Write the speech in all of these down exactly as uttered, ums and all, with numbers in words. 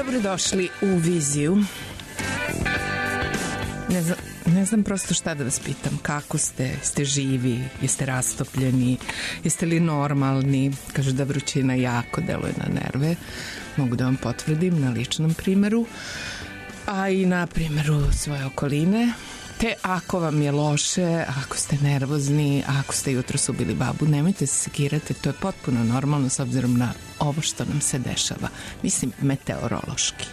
Dobrodošli u Viziju. Ne znam, ne znam prosto šta da vas pitam. Kako ste? Ste živi? Jeste rastopljeni? Jeste li normalni? Kažu da vrućina jako deluje na nerve. Mogu da vam potvrdim na ličnom primeru, a i na primeru svoje okoline. Te ako vam je loše, ako ste nervozni, ako ste jutros ubili babu, nemojte se sekirati, to je potpuno normalno s obzirom na ovo što nam se dešava. Mislim, meteorološki.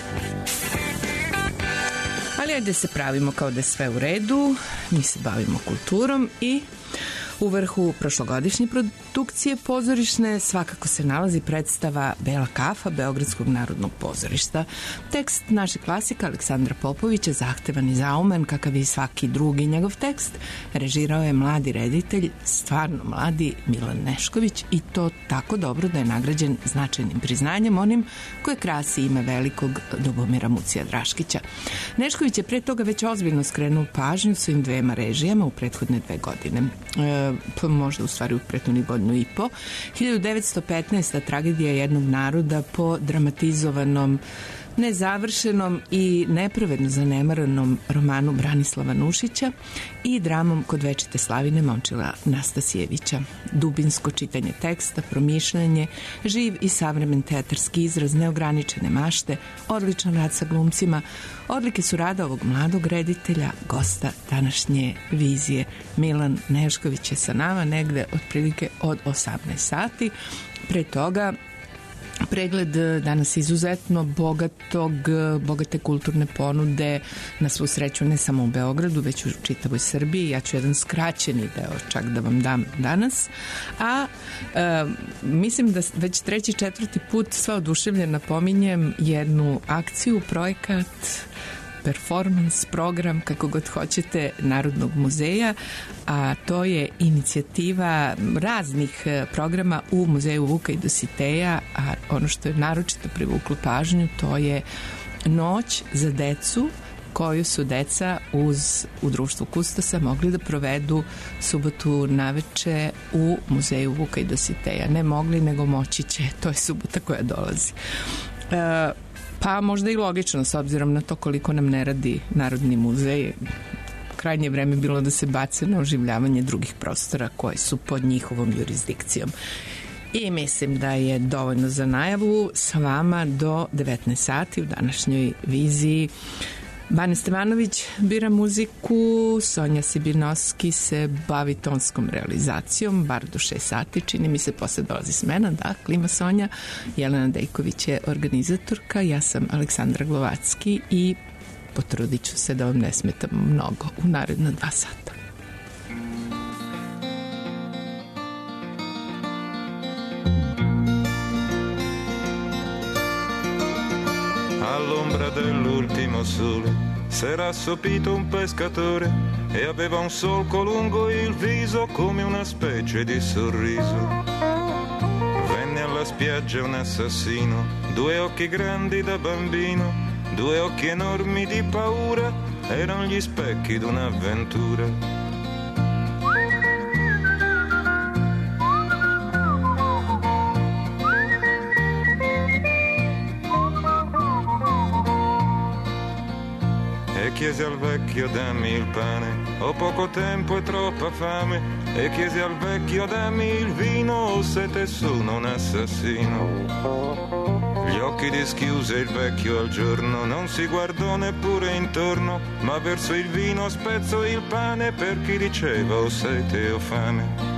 Ali ajde se pravimo kao da je sve u redu, mi se bavimo kulturom i u vrhu prošlogodišnje produkcije pozorišne svakako se nalazi predstava Bela kafa Beogradskog narodnog pozorišta. Tekst našeg klasika Aleksandra Popovića, zahtevan i zaumen, kakav i svaki drugi njegov tekst, režirao je mladi reditelj, stvarno mladi Milan Nešković, i to tako dobro da je nagrađen značajnim priznanjem, onim koje krasi ime velikog Ljubomira Mucija Draškića. Nešković je pre toga već ozbiljno skrenuo pažnju svojim dvema režijama u prethodne dve godine. E, pa možda u stvari u prethodnih godinu i po. hiljadu devetsto petnaesta. tragedija jednog naroda po dramatizovanom, nezavršenom i nepravedno zanemaranom romanu Branislava Nušića i dramom Kod večite slavine Momčila Nastasijevića. Dubinsko čitanje teksta, promišljanje, živ i savremen teatarski izraz, neograničene mašte, odličan rad sa glumcima, odlike su rada ovog mladog reditelja, gosta današnje Vizije. Milan Nešković je sa nama negde otprilike od osamnaest sati. Pre toga pregled danas izuzetno bogatog, bogate kulturne ponude, na svu sreću ne samo u Beogradu, već u čitavoj Srbiji. Ja ću jedan skraćeni deo čak da vam dam danas. A e, mislim da već treći, četvrti put sva oduševljena pominjem jednu akciju, projekat, performans, program, kako god hoćete, Narodnog muzeja, a to je inicijativa raznih programa u Muzeju Vuka i Dositeja, a ono što je naročito privuklo pažnju, to je noć za decu koju su deca uz, u društvu kustosa mogli da provedu subotu naveče u Muzeju Vuka i Dositeja. Ne mogli, nego moći će. To je subota koja dolazi. E, Pa možda i logično, s obzirom na to koliko nam ne radi Narodni muzej. Krajnje vreme bilo da se bace na oživljavanje drugih prostora koje su pod njihovom jurisdikcijom. I mislim da je dovoljno za najavu. Sa vama do devetnaest sati u današnjoj Viziji Bane Stevanović bira muziku, Sonja Sibinovski se bavi tonskom realizacijom, bar do šest sati, čini mi se, posle dolazi smena, da, klima Sonja, Jelena Dejković je organizatorka, ja sam Aleksandra Glovacki i potrudit ću se da vam ne smetam mnogo u naredna dva sata. All'ombra dell'ultimo sole s'era assopito un pescatore e aveva un solco lungo il viso come una specie di sorriso. Venne alla spiaggia un assassino, due occhi grandi da bambino, due occhi enormi di paura, erano gli specchi d'un'avventura. E chiese al vecchio dammi il pane, ho poco tempo e troppa fame. E chiese al vecchio dammi il vino, ho sete e sono un assassino. Gli occhi dischiuse il vecchio al giorno, non si guardò neppure intorno, ma verso il vino spezzò il pane per chi diceva ho sete e ho fame.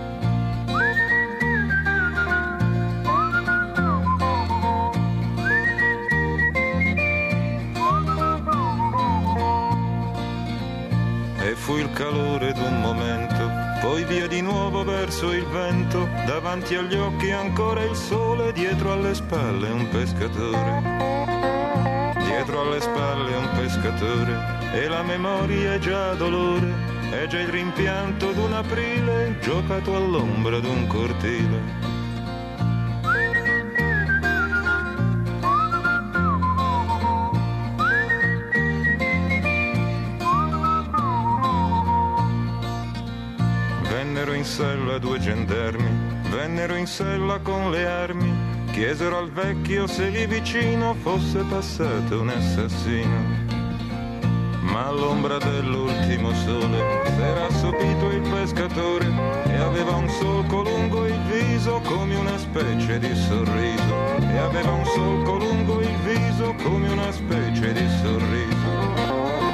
Fu il calore d'un momento, poi via di nuovo verso il vento, davanti agli occhi ancora il sole, dietro alle spalle un pescatore. Dietro alle spalle un pescatore, e la memoria è già dolore, è già il rimpianto d'un aprile, giocato all'ombra d'un cortile. Vennero in sella due gendarmi, vennero in sella con le armi, chiesero al vecchio se lì vicino fosse passato un assassino. Ma all'ombra dell'ultimo sole s'era assopito il pescatore e aveva un solco lungo il viso come una specie di sorriso. E aveva un solco lungo il viso come una specie di sorriso.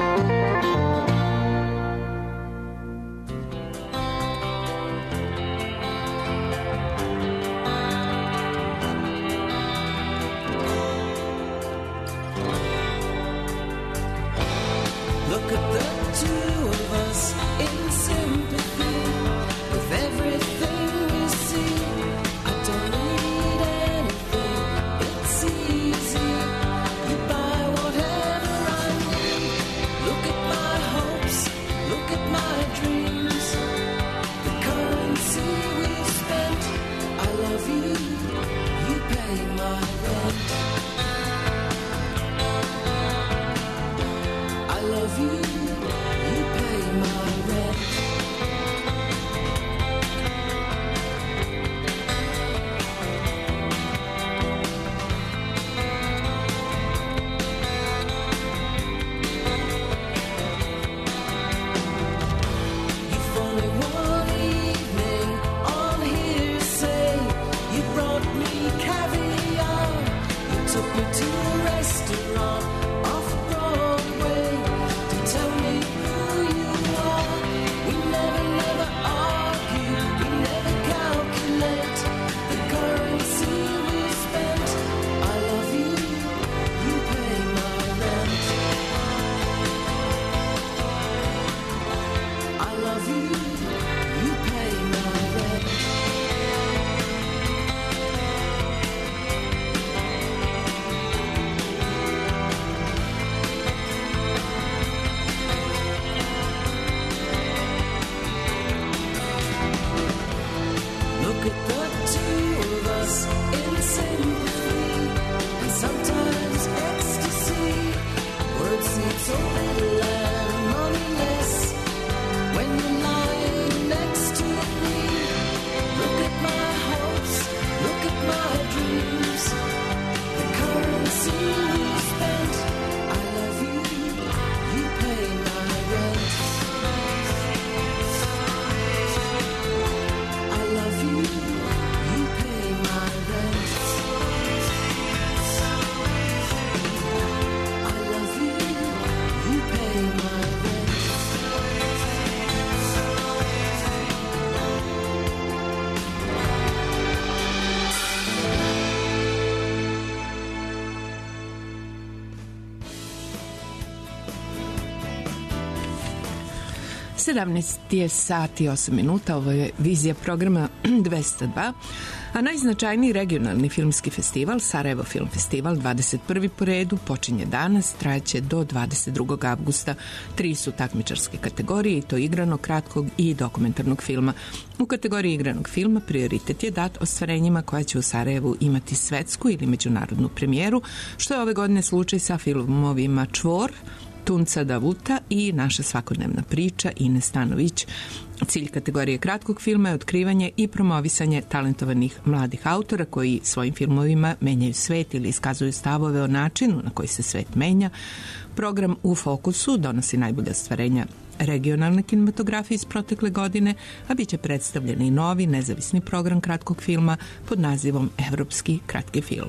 sedamnaest je sati i osam minuta, ovo je vizija programa dvesta dva, a najznačajniji regionalni filmski festival, Sarajevo Film Festival, dvadeset prvi po redu, počinje danas, trajeće do dvadeset drugog avgusta. Tri su takmičarske kategorije, i to igranog, kratkog i dokumentarnog filma. U kategoriji igranog filma prioritet je dat ostvarenjima koja će u Sarajevu imati svetsku ili međunarodnu premijeru, što je ove godine slučaj sa filmovima Čvor, Tunca Davuta i Naša svakodnevna priča Ine Stanović. Cilj kategorije kratkog filma je otkrivanje i promovisanje talentovanih mladih autora koji svojim filmovima menjaju svet ili iskazuju stavove o načinu na koji se svet menja. Program U fokusu donosi najbolje ostvarenja regionalne kinematografije iz protekle godine, a bit će predstavljen i novi nezavisni program kratkog filma pod nazivom Evropski kratki film.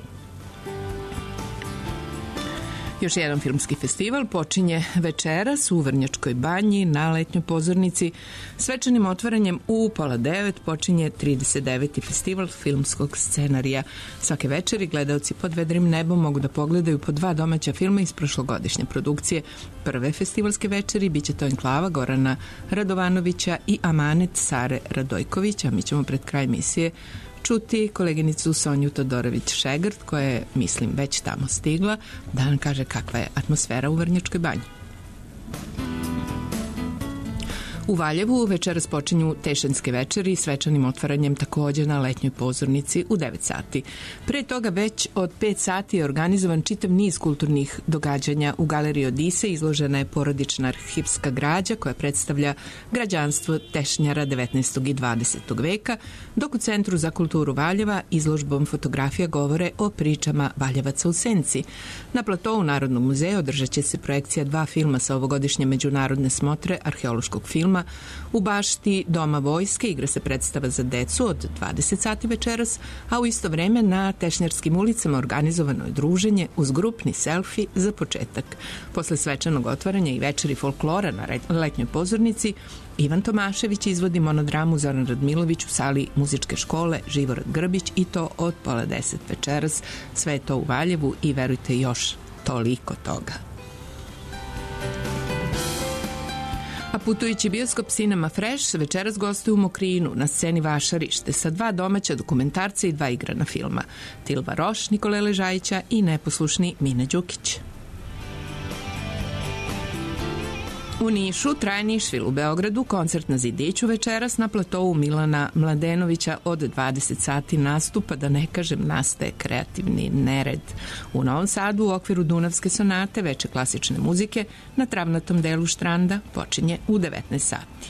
Još jedan filmski festival počinje večeras u Vrnjačkoj banji na letnjoj pozornici. Svečanim otvaranjem u pola devet počinje trideset deveti festival filmskog scenarija. Svake večeri gledaoci pod vedrim nebom mogu da pogledaju po dva domaća filma iz prošlogodišnje produkcije. Prve festivalske večeri biće to Enklava Gorana Radovanovića i Amanet Sare Radojkovića. Mi ćemo pred kraj emisije čuti koleginicu Sonju Todorović-Šegrt, koja je, mislim, već tamo stigla, da nam kaže kakva je atmosfera u Vrnjačkoj banji. U Valjevu večeras počinju Tešenske večeri svečanim otvaranjem takođe na letnjoj pozornici u devet sati. Pre toga već od pet sati je organizovan čitav niz kulturnih događanja. U galeriji Odise izložena je porodična arhivska građa koja predstavlja građanstvo Tešnjara devetnaestog i dvadesetog veka, dok u Centru za kulturu Valjeva izložbom fotografija govore o pričama Valjevaca u senci. Na platovu Narodnog muzeja održat će se projekcija dva filma sa ovogodišnje međunarodne smotre arheološkog filma. U bašti Doma vojske igra se predstava za decu od dvadeset sati večeras, a u isto vreme na Tešnjarskim ulicama organizovano je druženje uz grupni selfi za početak. Posle svečanog otvaranja i večeri folklora na letnjoj pozornici, Ivan Tomašević izvodi monodramu Zoran Radmilović u sali muzičke škole Živorad Grbić i to od pola deset večeras. Sve je to u Valjevu i verujte još toliko toga. A putujući bioskop Cinema Fresh večeras gostuje u Mokrinu na sceni Vašarište sa dva domaća dokumentarca i dva igrana filma. Tilva Roš, Nikole Ležajića i neposlušni Mina Đukić. U Nišu, Trajnišvil u Beogradu, koncert na Zidiću večeras na platovu Milana Mladenovića od dvadeset sati nastupa, da ne kažem nastaje kreativni nered. U Novom Sadu u okviru Dunavske sonate veče klasične muzike na travnatom delu Štranda počinje u devetnaest sati.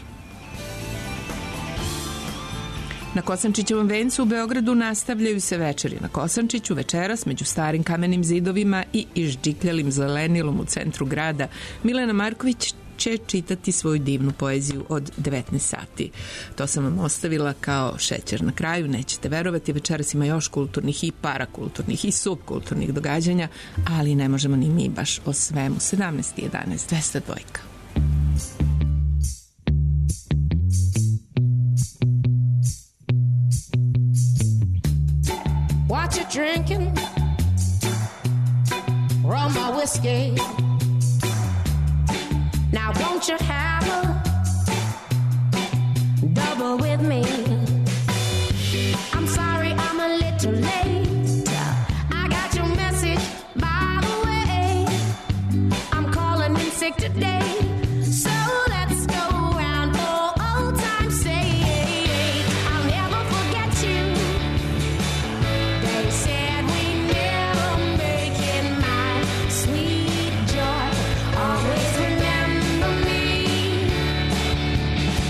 Na Kosančićevom vencu u Beogradu nastavljaju se večeri na Kosančiću večeras među starim kamenim zidovima i išđikljalim zelenilom u centru grada. Milena Marković će čitati svoju divnu poeziju od devetnaest sati. To sam vam ostavila kao šećer na kraju, nećete verovati, večeras ima još kulturnih i parakulturnih i subkulturnih događanja, ali ne možemo ni mi baš o svemu. sedamnaest jedanaest dvesta dva. What you drinking? Rum or whiskey? Now won't you have a double with me? I'm sorry I'm a little late. I got your message by the way. I'm calling in sick today. So let's go round for old time's sake. I'll never forget you. They said we never make it, my sweet joy. Always remember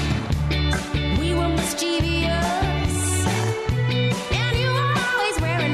mischievous, and you were always wearing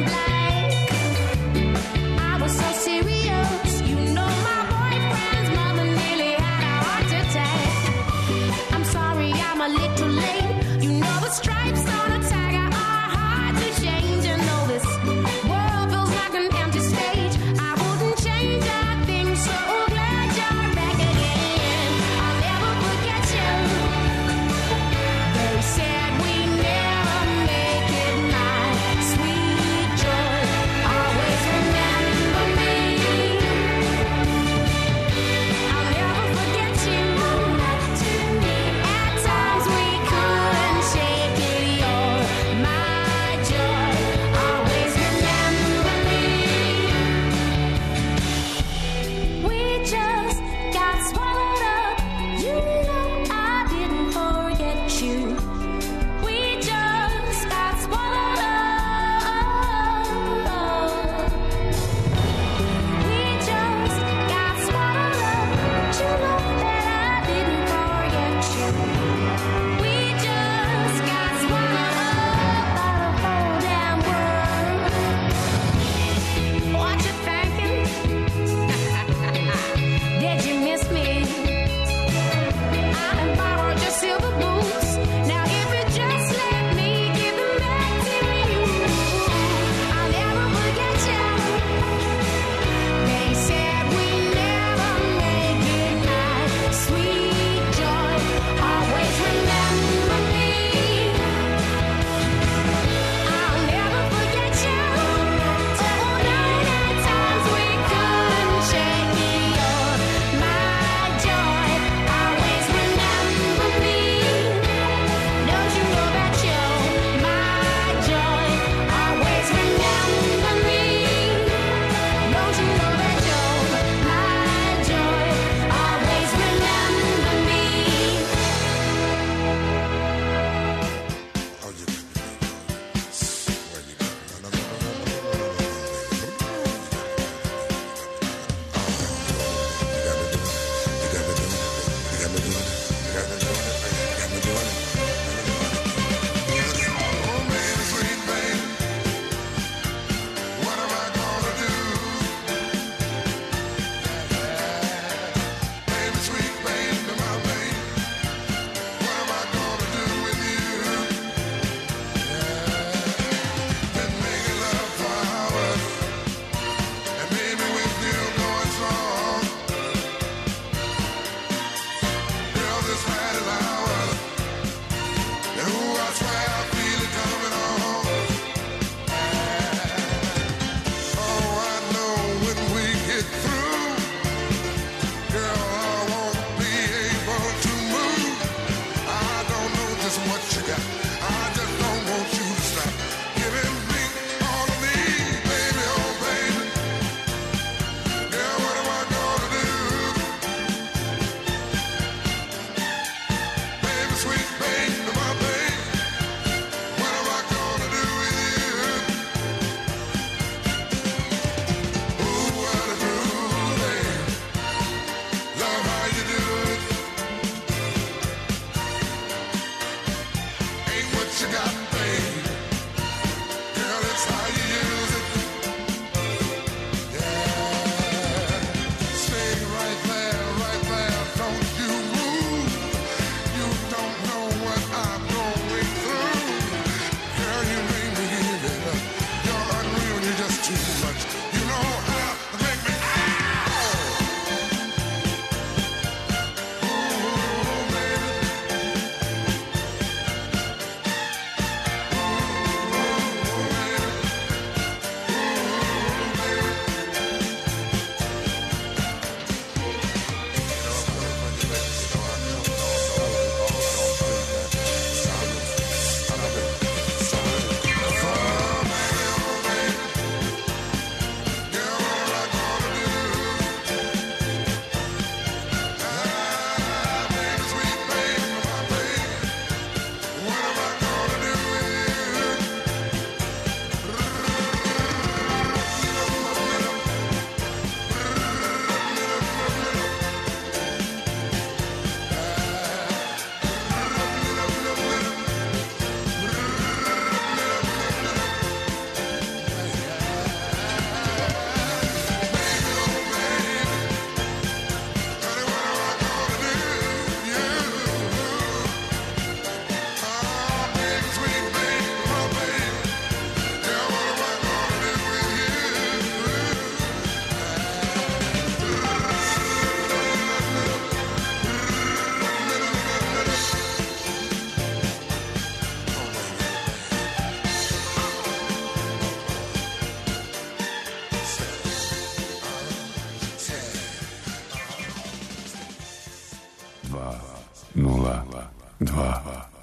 dva.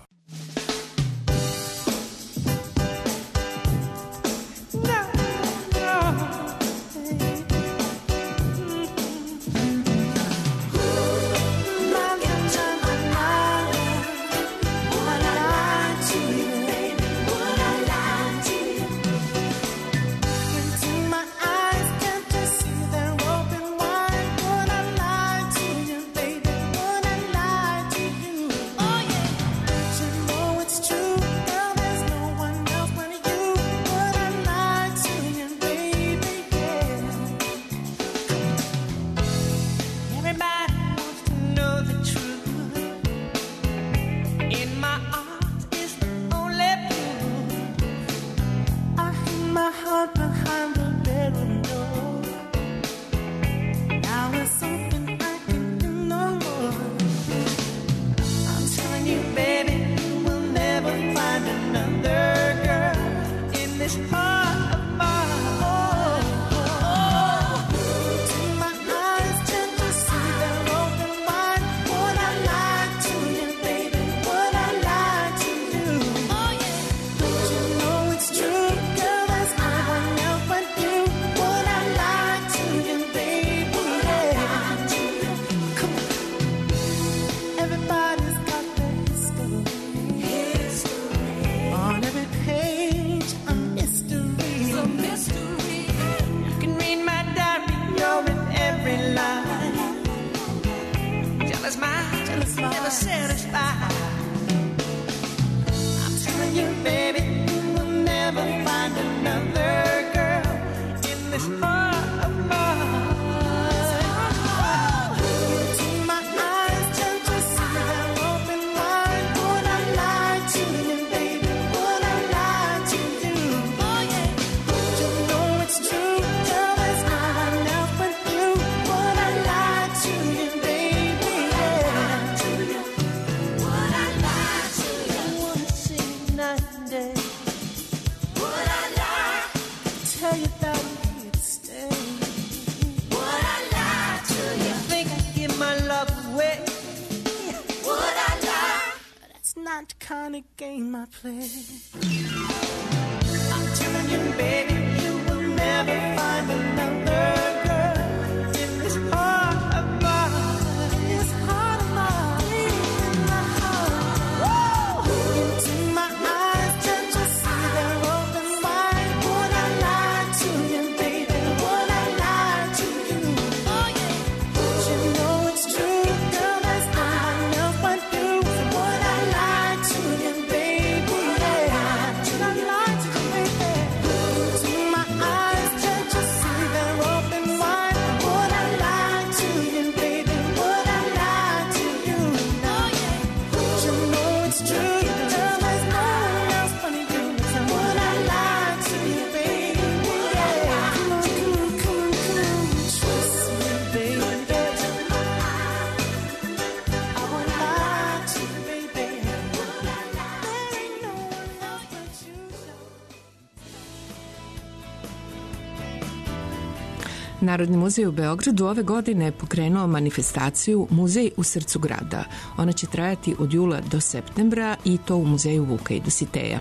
Narodni muzej u Beogradu ove godine je pokrenuo manifestaciju Muzej u srcu grada. Ona će trajati od jula do septembra i to u muzeju Vuka i Dositeja.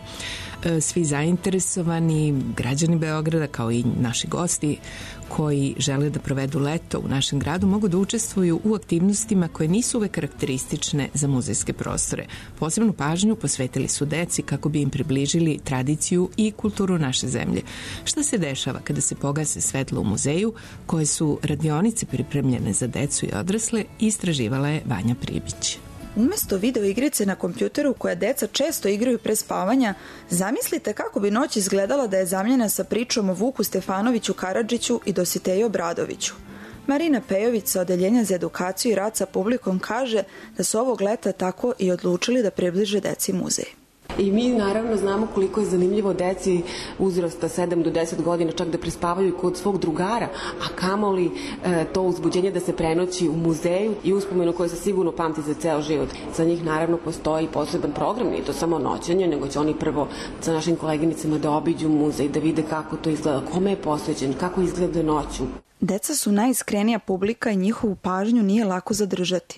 Svi zainteresovani građani Beograda, kao i naši gosti koji žele da provedu leto u našem gradu, mogu da učestvuju u aktivnostima koje nisu uvek karakteristične za muzejske prostore. Posebnu pažnju posvetili su deci kako bi im približili tradiciju i kulturu naše zemlje. Šta se dešava kada se pogase svetlo u muzeju, koje su radionice pripremljene za decu i odrasle, istraživala je Vanja Pribić. Umesto video igrice na kompjuteru koje deca često igraju pre spavanja, zamislite kako bi noć izgledala da je zamljena sa pričom o Vuku Stefanoviću Karadžiću i Dositeju Obradoviću. Marina Pejović sa Odeljenja za edukaciju i rad sa publikom kaže da su ovog leta tako i odlučili da približe deci muzej. I mi naravno znamo koliko je zanimljivo deci uzrasta sedam do deset godina čak da prespavaju kod svog drugara, a kamoli e, to uzbuđenje da se prenoći u muzeju i uspomenu koje se sigurno pamti za ceo život. Za njih naravno postoji poseban program, nije to samo noćenje, nego će oni prvo sa našim koleginicama da obiđu muzej, da vide kako to izgleda, kome je posvećen, kako izgleda noću. Deca su najiskrenija publika i njihovu pažnju nije lako zadržati.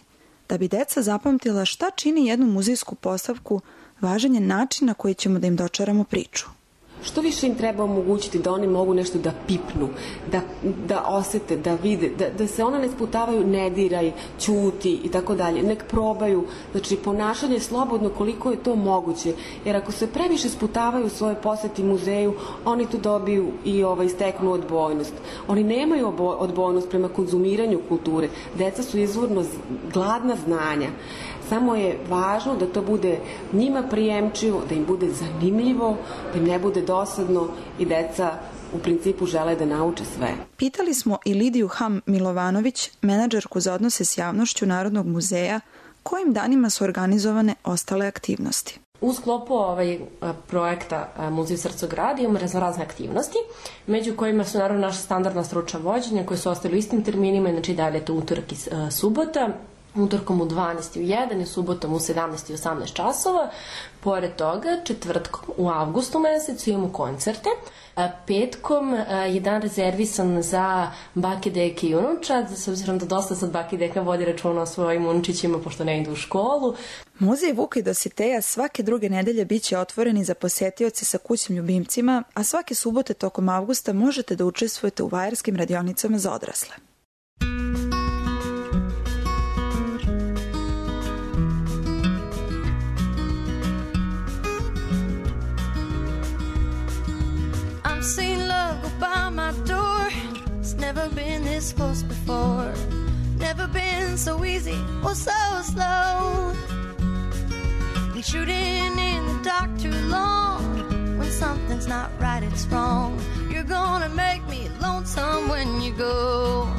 Da bi deca zapamtila šta čini jednu muzejsku postavku, važan je način na koji ćemo da im dočaramo priču. Što više im treba omogućiti da oni mogu nešto da pipnu, da, da osete, da vide, da, da se ona ne sputavaju, ne diraj, ćuti i tako dalje, nek probaju, znači ponašanje slobodno koliko je to moguće, jer ako se previše sputavaju u svojoj poseti muzeju, oni tu dobiju i ovaj, steknu odbojnost. Oni nemaju odbojnost prema konzumiranju kulture, deca su izvorno gladna znanja. Samo je važno da to bude njima prijemčivo, da im bude zanimljivo, da im ne bude dosadno i deca u principu žele da nauče sve. Pitali smo i Lidiju Ham Milovanović, menadžerku za odnose s javnošću Narodnog muzeja, kojim danima su organizovane ostale aktivnosti. U sklopu ovaj projekta Muzej srca grada imamo razne aktivnosti, među kojima su naravno naša standardna stručna vođenja koje su ostali u istim terminima, znači dalje je to utorak i subota, utorkom u dvanaest i u jedan i subotom u sedamnaest i osamnaest časova. Pored toga, četvrtkom u avgustu mesecu imamo koncerte. Petkom je dan rezervisan za bake, deke i unučad, s obzirom da dosta sad bake i deka vodi računa o svojim unučićima pošto ne idu u školu. Muzej Vuka i Dositeja svake druge nedelje biće otvoreni za posetioce sa kućnim ljubimcima, a svake subote tokom avgusta možete da učestvujete u vajarskim radionicama za odrasle. I've seen love go by my door. It's never been this close before. Never been so easy or so slow. Been shooting in the dark too long. When something's not right, it's wrong. You're gonna make me lonesome when you go.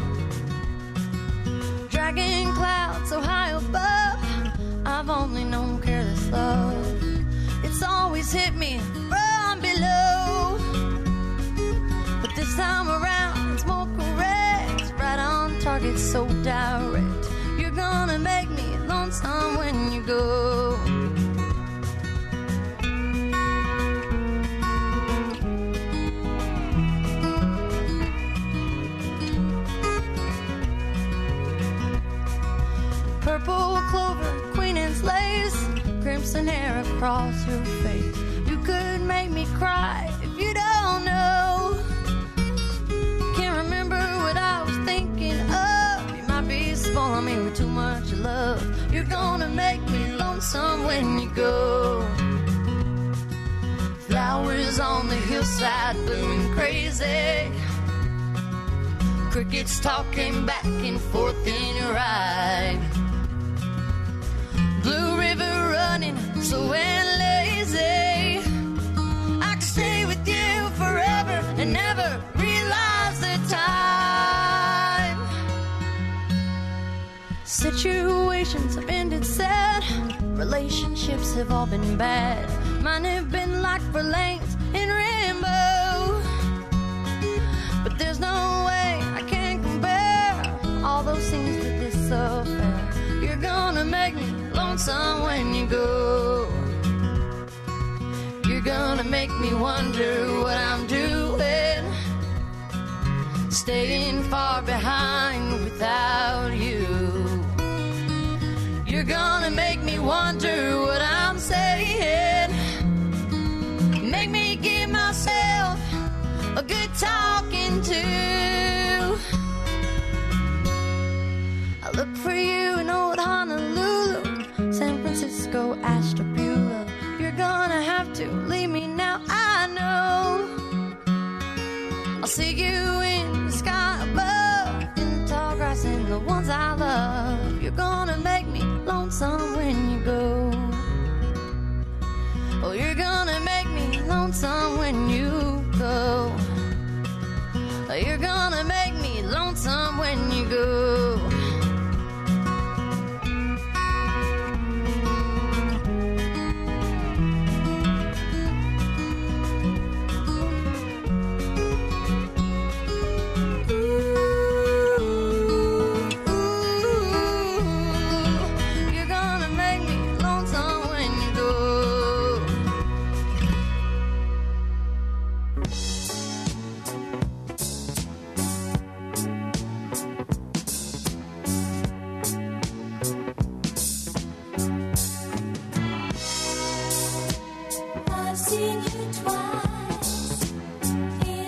Dragging clouds so high above. I've only known careless love. It's always hit me from below. But this time around, it's more correct. Right on target, so direct. You're gonna make me lonesome when you go. Purple clover, queen anne's lace, crimson hair across your face. You could make me cry if you don't know. Can't remember what I was thinking of. You might be spoiling me with too much love. You're gonna make me lonesome when you go. Flowers on the hillside blooming crazy. Crickets talking back and forth in your eye. Blue river running slow and lazy. I could stay with you forever and never realize the time. Situations have ended sad. Relationships have all been bad. Mine have been like for lanes in rainbow. But there's no way I can compare all those things to this affair. You're gonna make me lonesome when you go. You're gonna make me wonder what I'm doing, staying far behind without you. You're gonna make me wonder what I'm saying, make me give myself a good talking to. I look for you in old Honolulu, San Francisco, Ashtabula. You're gonna have to leave me now, I know. I'll see you in the sky above, in the tall grass and the ones I love. You're gonna make me lonesome when you go. Oh, you're gonna make me lonesome when you go. Oh, you're gonna make me lonesome when you go.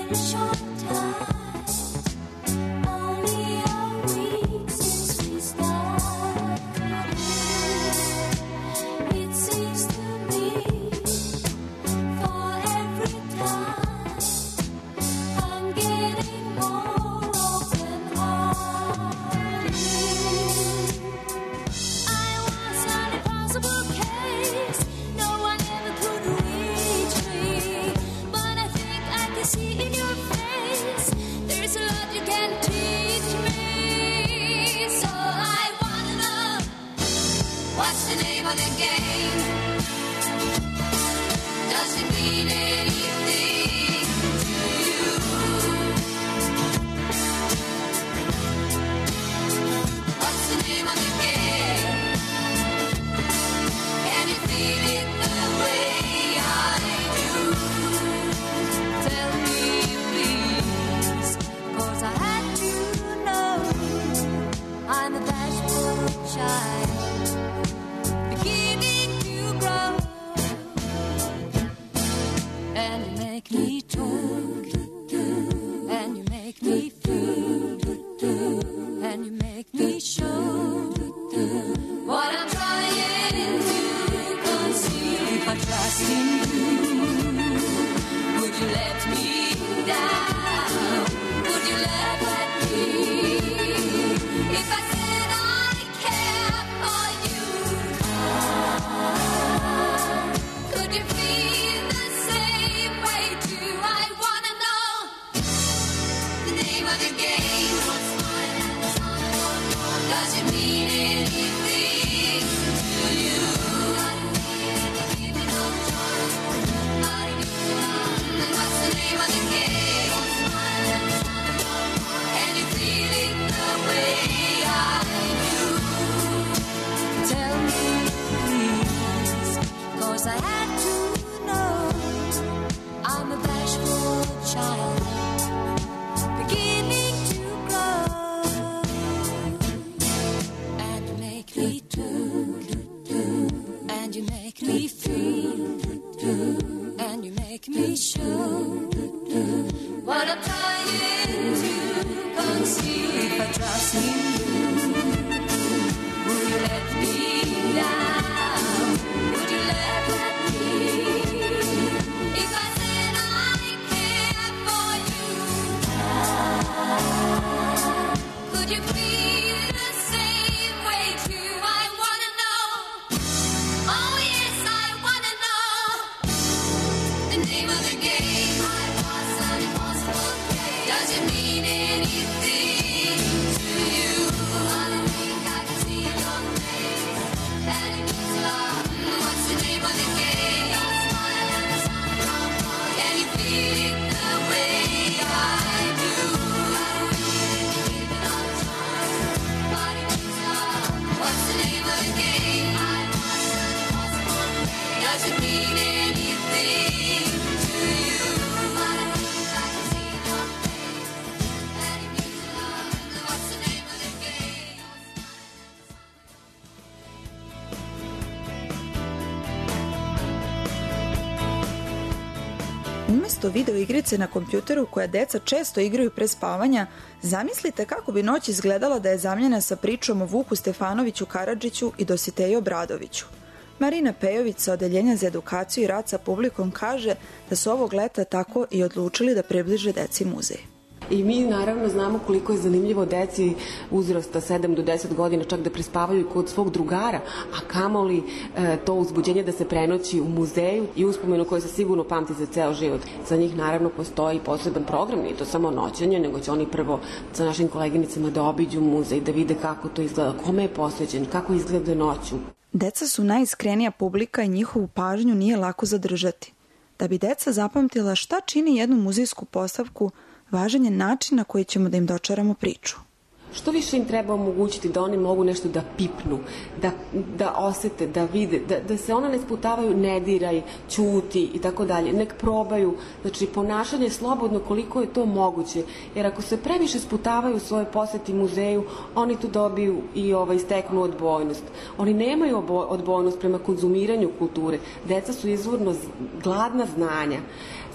Umesto video igrice na kompjuteru koja deca često igraju pre spavanja, zamislite kako bi noć izgledala da je zamijenjena sa pričom o Vuku Stefanoviću Karadžiću i Dositeju Obradoviću. Marina Pejović sa Odeljenja za edukaciju i rad sa publikom kaže da su ovog leta tako i odlučili da približe deci muzej. I mi naravno znamo koliko je zanimljivo deci uzrasta sedam do deset godina čak da prespavaju kod svog drugara, a kamoli e, to uzbuđenje da se prenoći u muzeju i uspomenu koje se sigurno pamti za ceo život. Za njih naravno postoji poseban program, nije to samo noćenje, nego će oni prvo sa našim koleginicama da obiđu muzej, da vide kako to izgleda, kome je posvećen, kako izgleda noću. Deca su najiskrenija publika i njihovu pažnju nije lako zadržati. Da bi deca zapamtila šta čini jednu muzejsku postavku, važan je način na koji ćemo da im dočaramo priču. Što više im treba omogućiti da oni mogu nešto da pipnu, da, da osete, da vide, da, da se ona ne sputavaju, ne diraj, ćuti i tako dalje. Nek probaju, znači ponašanje slobodno koliko je to moguće, jer ako se previše sputavaju u svojoj poseti muzeju, oni tu dobiju i ovaj, steknu odbojnost. Oni nemaju odbojnost prema konzumiranju kulture. Deca su izvorno gladna znanja.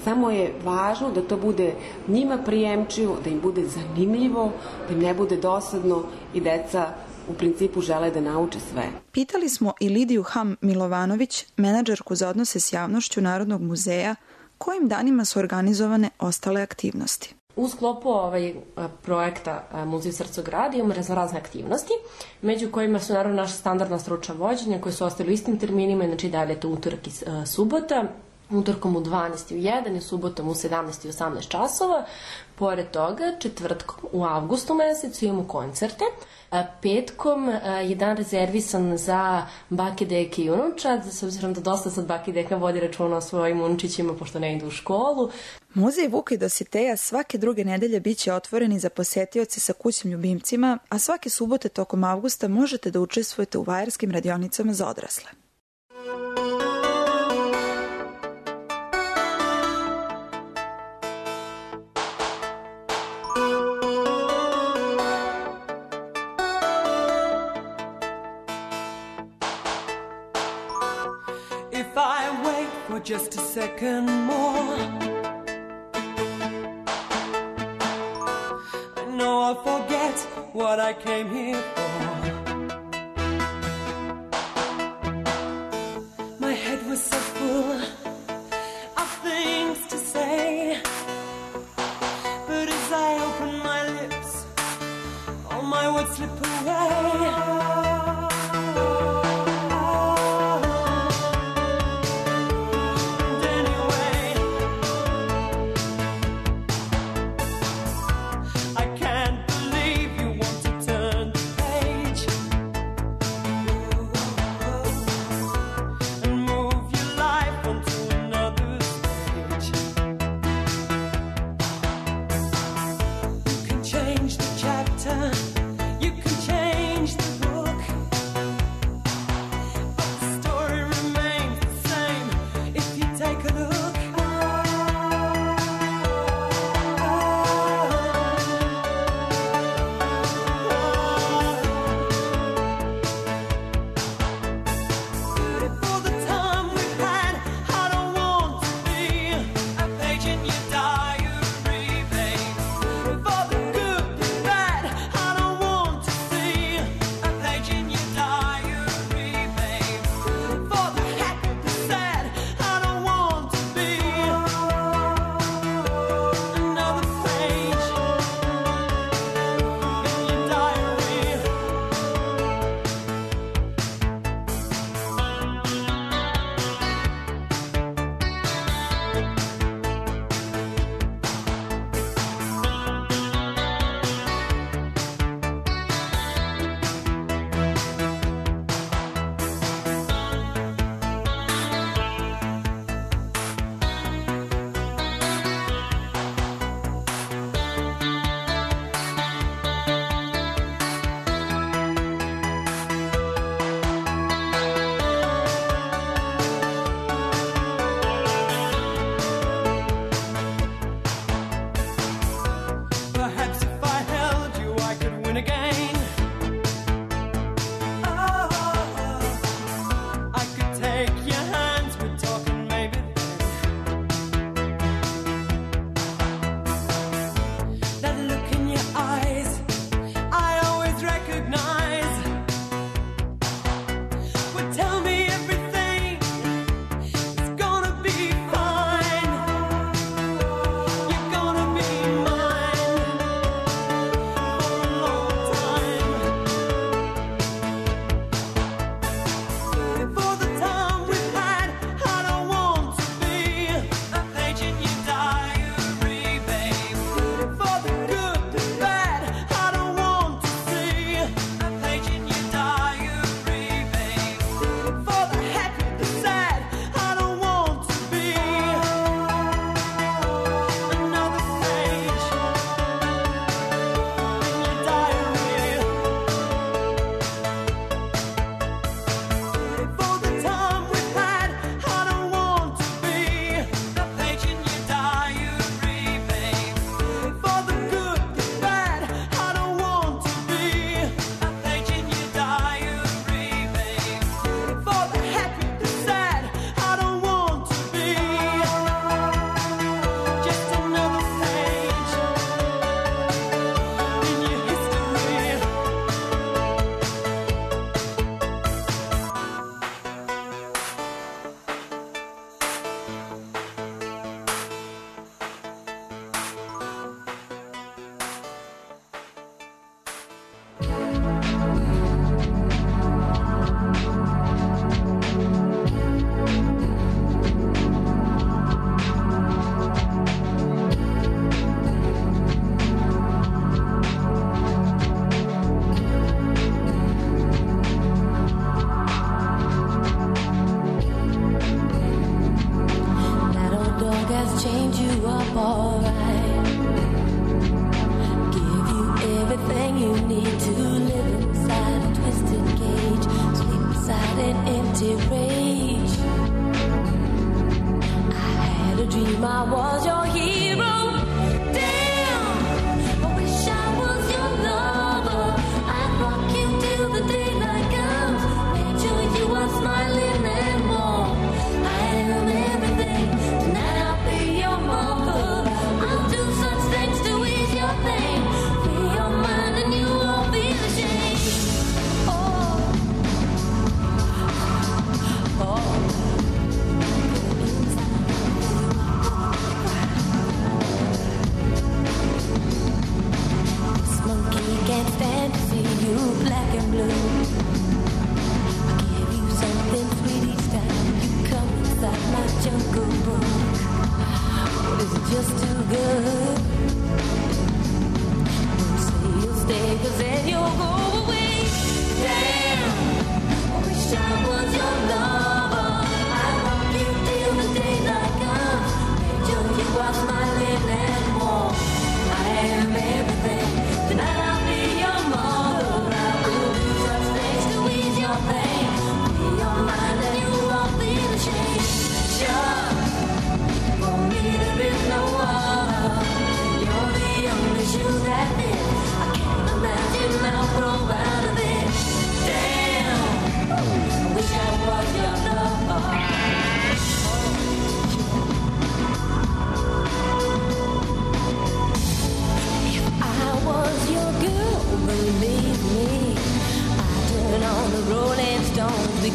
Samo je važno da to bude njima prijemčivo, da im bude zanimljivo, da im ne bude dosadno i deca u principu žele da nauče sve. Pitali smo i Lidiju Ham Milovanović, menadžerku za odnose s javnošću Narodnog muzeja, kojim danima su organizovane ostale aktivnosti. U sklopu ovaj, projekta Muzej Srce grada imamo razne aktivnosti, među kojima su naravno naša standardna stručna vođenja koje su ostali u istim terminima, znači dalje je to utorak i subota, utorkom u dvanaest i u jedan i subotom u sedamnaest i osamnaest časova. Pored toga, četvrtkom u avgustu mesecu imamo koncerte. Petkom je dan rezervisan za bake, deke i unučad, s obzirom da dosta sad bake i deka vodi računa o svojim unučićima pošto ne idu u školu. Muzej Vuka i Dositeja svake druge nedelje biće otvoreni za posetioce sa kućnim ljubimcima, a svake subote tokom avgusta možete da učestvujete u vajarskim radionicama za odrasle. Just a second more, I know I'll forget what I came here for. My head was so full of things to say, but as I open my lips, all my words slip away. Change the chapter, you can change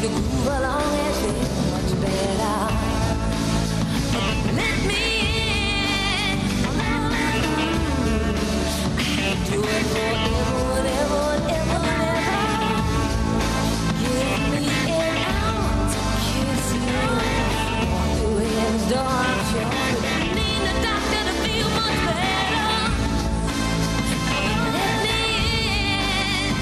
could move along and feel much better. Let me in. I can't do it forever, ever, ever, ever. Give me an hour to kiss you. Walk through heaven's door, I'm sure. I need a doctor to feel much better. Let me in.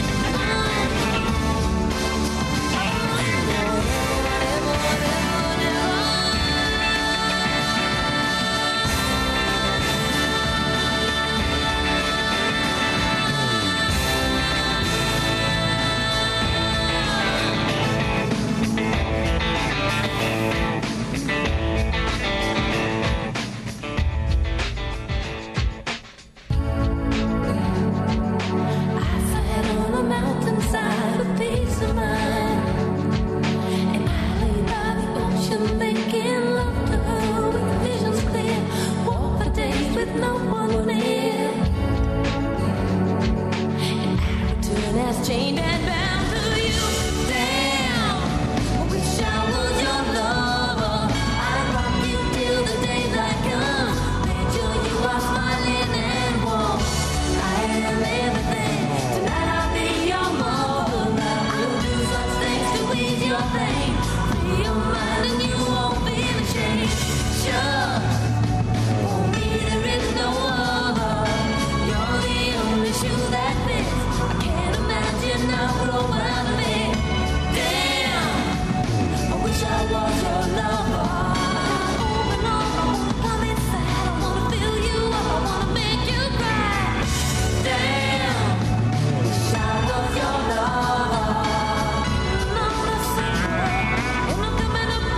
Chained and bound to you. Damn, I wish I was your lover. I'd rock you till the daylight comes. Made sure you are smiling and warm. I am everything. Tonight I'll be your mother. I'll do such things to ease your pain. Free your mind and you won't feel ashamed. Sure, for me there is no other. You're the only shoe that fits. I can't imagine I'll grow out of it. Damn, I wish I was your lover. Open up, I wanna come inside. I wanna fill you up, I wanna make you cry. Damn, wish I was your lover. And I'm the secret, and I'm coming up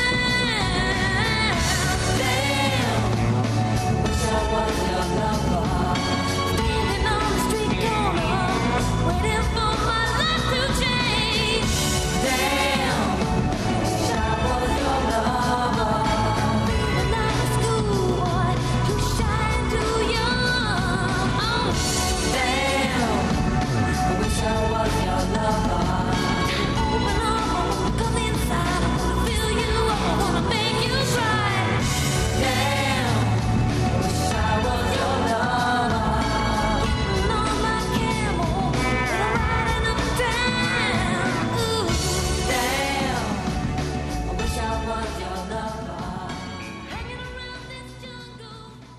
down. Damn, wish I was your lover. Standing on the street corner, waiting for my life to change. Damn, wish I was your lover. Feeling like a schoolboy, too shy and too young. Oh, damn, wish I was your lover. Open up, I wanna come inside. I wanna fill you up, I wanna make you cry. Damn, wish I was your lover. Getting on my camel, riding up town. Ooh, damn, I wish I was your lover. Hanging around this jungle.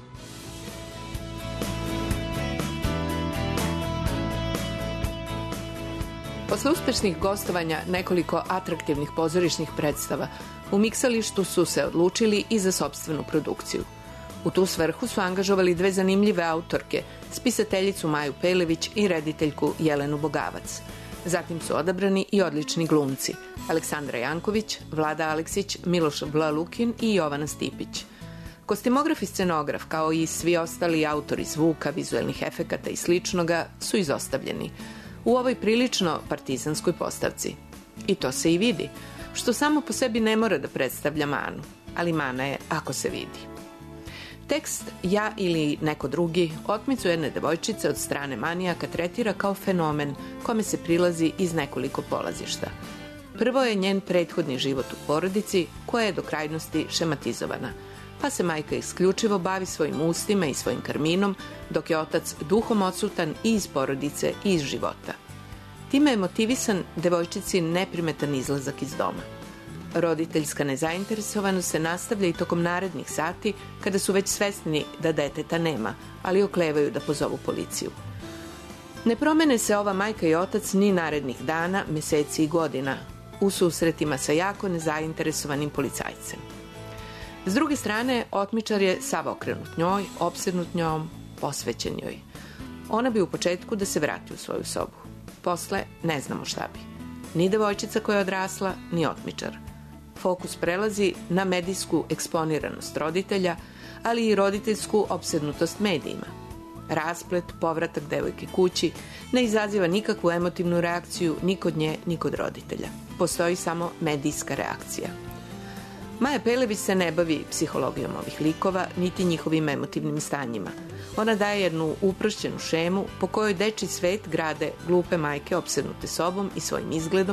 Posle uspešnih gostovanja nekoliko atraktivnih pozorišnih predstava, u miksalištu su se odlučili i za sopstvenu produkciju. U tu svrhu su angažovali dve zanimljive autorke, spisateljicu Maju Pelević i rediteljku Jelenu Bogavac. Zatim su odabrani i odlični glumci Aleksandra Janković, Vlada Aleksić, Miloš Bla Lukin i Jovana Stipić. Kostimograf i scenograf, kao i svi ostali autori zvuka, vizuelnih efekata i sličnoga, su izostavljeni u ovoj prilično partizanskoj postavci. I to se i vidi, što samo po sebi ne mora da predstavlja manu, ali mana je ako se vidi. Tekst Ja ili neko drugi otmicu jedne devojčice od strane manijaka tretira kao fenomen kome se prilazi iz nekoliko polazišta. Prvo je njen prethodni život u porodici, koja je do krajnosti šematizovana, pa se majka isključivo bavi svojim ustima i svojim karminom, dok je otac duhom odsutan i iz porodice i iz života. Time je motivisan devojčici neprimetan izlazak iz doma. Roditeljska nezainteresovanost se nastavlja i tokom narednih sati, kada su već svesni da deteta nema, ali oklevaju da pozovu policiju. Ne promene se ova majka i otac ni narednih dana, meseci i godina, u susretima sa jako nezainteresovanim policajcem. S druge strane, otmičar je sav okrenut njoj, opsednut njom, posvećen joj. Ona bi u početku da se vrati u svoju sobu. Posle ne znamo šta bi. Ni devojčica koja je odrasla, ni otmičar. Fokus prelazi na medijsku eksponiranost roditelja, ali i roditeljsku opsednutost medijima. Rasplet, povratak devojke kući ne izaziva nikakvu emotivnu reakciju ni kod nje, ni kod roditelja. Postoji samo medijska reakcija. Maja Pelević se ne bavi psihologijom ovih likova, niti njihovim emotivnim stanjima. Ona daje jednu uprošćenu šemu po kojoj dečji svet grade glupe majke opsednute sobom i svojim izgledom,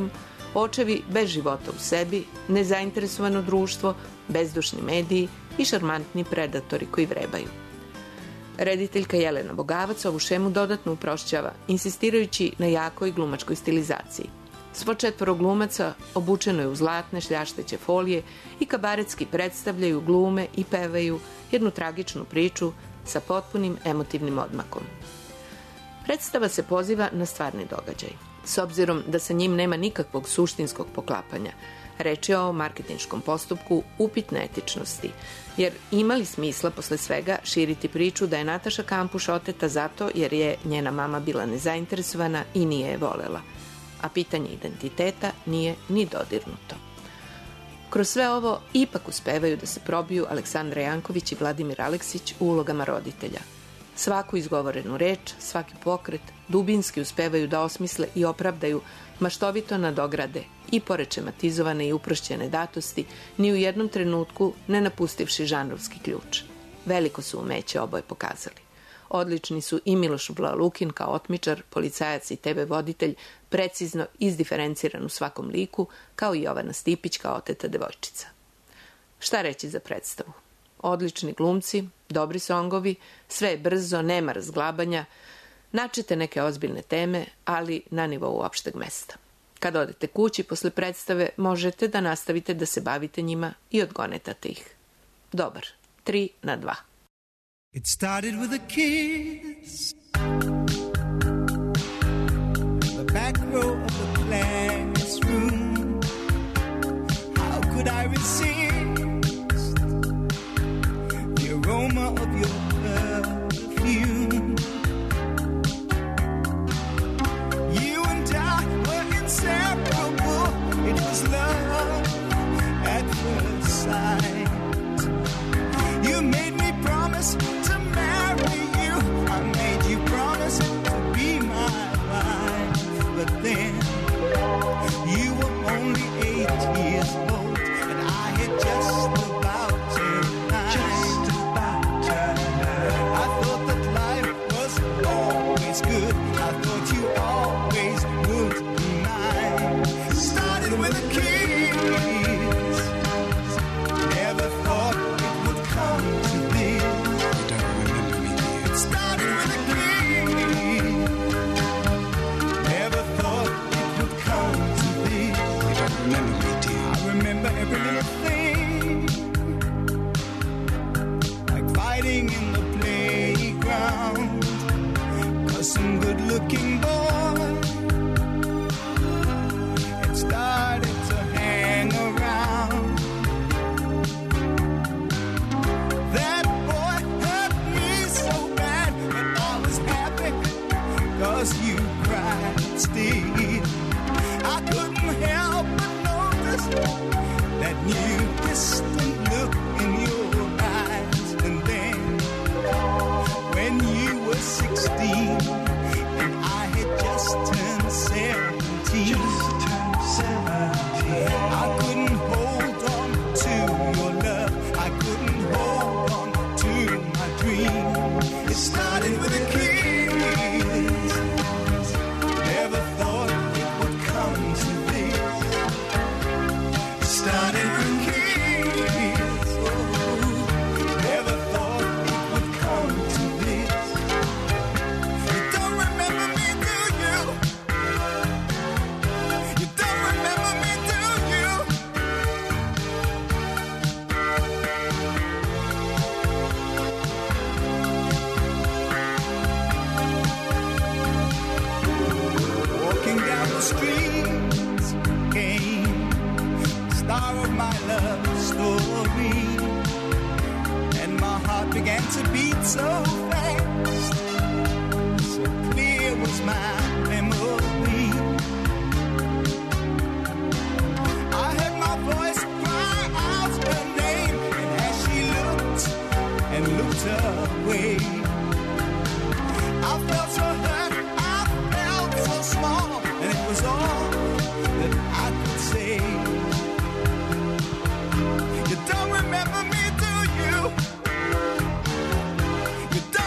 očevi bez života u sebi, nezainteresovano društvo, bezdušni mediji i šarmantni predatori koji vrebaju. Rediteljka Jelena Bogavac ovu šemu dodatno uprošćava, insistirajući na jakoj glumačkoj stilizaciji. Svo četvoro glumaca obučeno je u zlatne šljašteće folije i kabaretski predstavljaju, glume i pevaju jednu tragičnu priču sa potpunim emotivnim odmakom. Predstava se poziva na stvarni događaj. S obzirom da sa njim nema nikakvog suštinskog poklapanja, reč je o marketinškom postupku upitne etičnosti, jer ima li smisla posle svega širiti priču da je Nataša Kampuš oteta zato jer je njena mama bila nezainteresovana i nije je volela, a pitanje identiteta nije ni dodirnuto. Kroz sve ovo ipak uspevaju da se probiju Aleksandra Janković i Vladimir Aleksić u ulogama roditelja. Svaku izgovorenu reč, svaki pokret, dubinski uspevaju da osmisle i opravdaju, maštovito nadograde i pored šematizovane i uprošćene datosti, ni u jednom trenutku ne napustivši žanrovski ključ. Veliko su umeće oboje pokazali. Odlični su i Miloš Vlalukin kao otmičar, policajac i te ve voditelj, precizno izdiferenciran u svakom liku, kao i Jovana Stipić kao oteta devojčica. Šta reći za predstavu? Odlični glumci, dobri songovi, sve je brzo, nema razglabanja, načete neke ozbiljne teme, ali na nivou opšteg mesta. Kad odete kući posle predstave, možete da nastavite da se bavite njima i odgonetate ih. Dobar, tri na dva. It started with a kiss, the back row of the classroom. How could I resist the aroma of your perfume? You and I were inseparable. It was love at first sight. You made me promise to marry you. I made you promise to be my wife. But then you were only eight years old, and I had just about turned nine. Just about turned nine. I thought that life was always good. I thought you always would be mine. Started with a kiss. Never thought it would come to this. You don't remember me, dear. It started with a kiss. Never thought it would come to this. You don't remember me, dear. I remember every little thing, like fighting in the playground, 'cause some good-looking boy had started to hang around. That boy hurt me so bad, but I was happy 'cause you cried still. I couldn't help but notice that new distant look in your eyes. And then when you were sixteen and I had just turned seventeen, just turned seventeen, I couldn't hold on to your love. I couldn't hold on to my dream. It started with a kiss. Never thought it would come to this. It started with a kiss. Oh, never thought it would come to this. You don't remember me, do you? You don't remember me, do you? Walking down the streets came the star of my love story, and my heart began to beat so fast, so clear was my memory. I heard my voice cry out her name, and as she looked and looked away, I felt so hurt, I felt so small, and it was all that I could say. You don't remember me, do you? You don't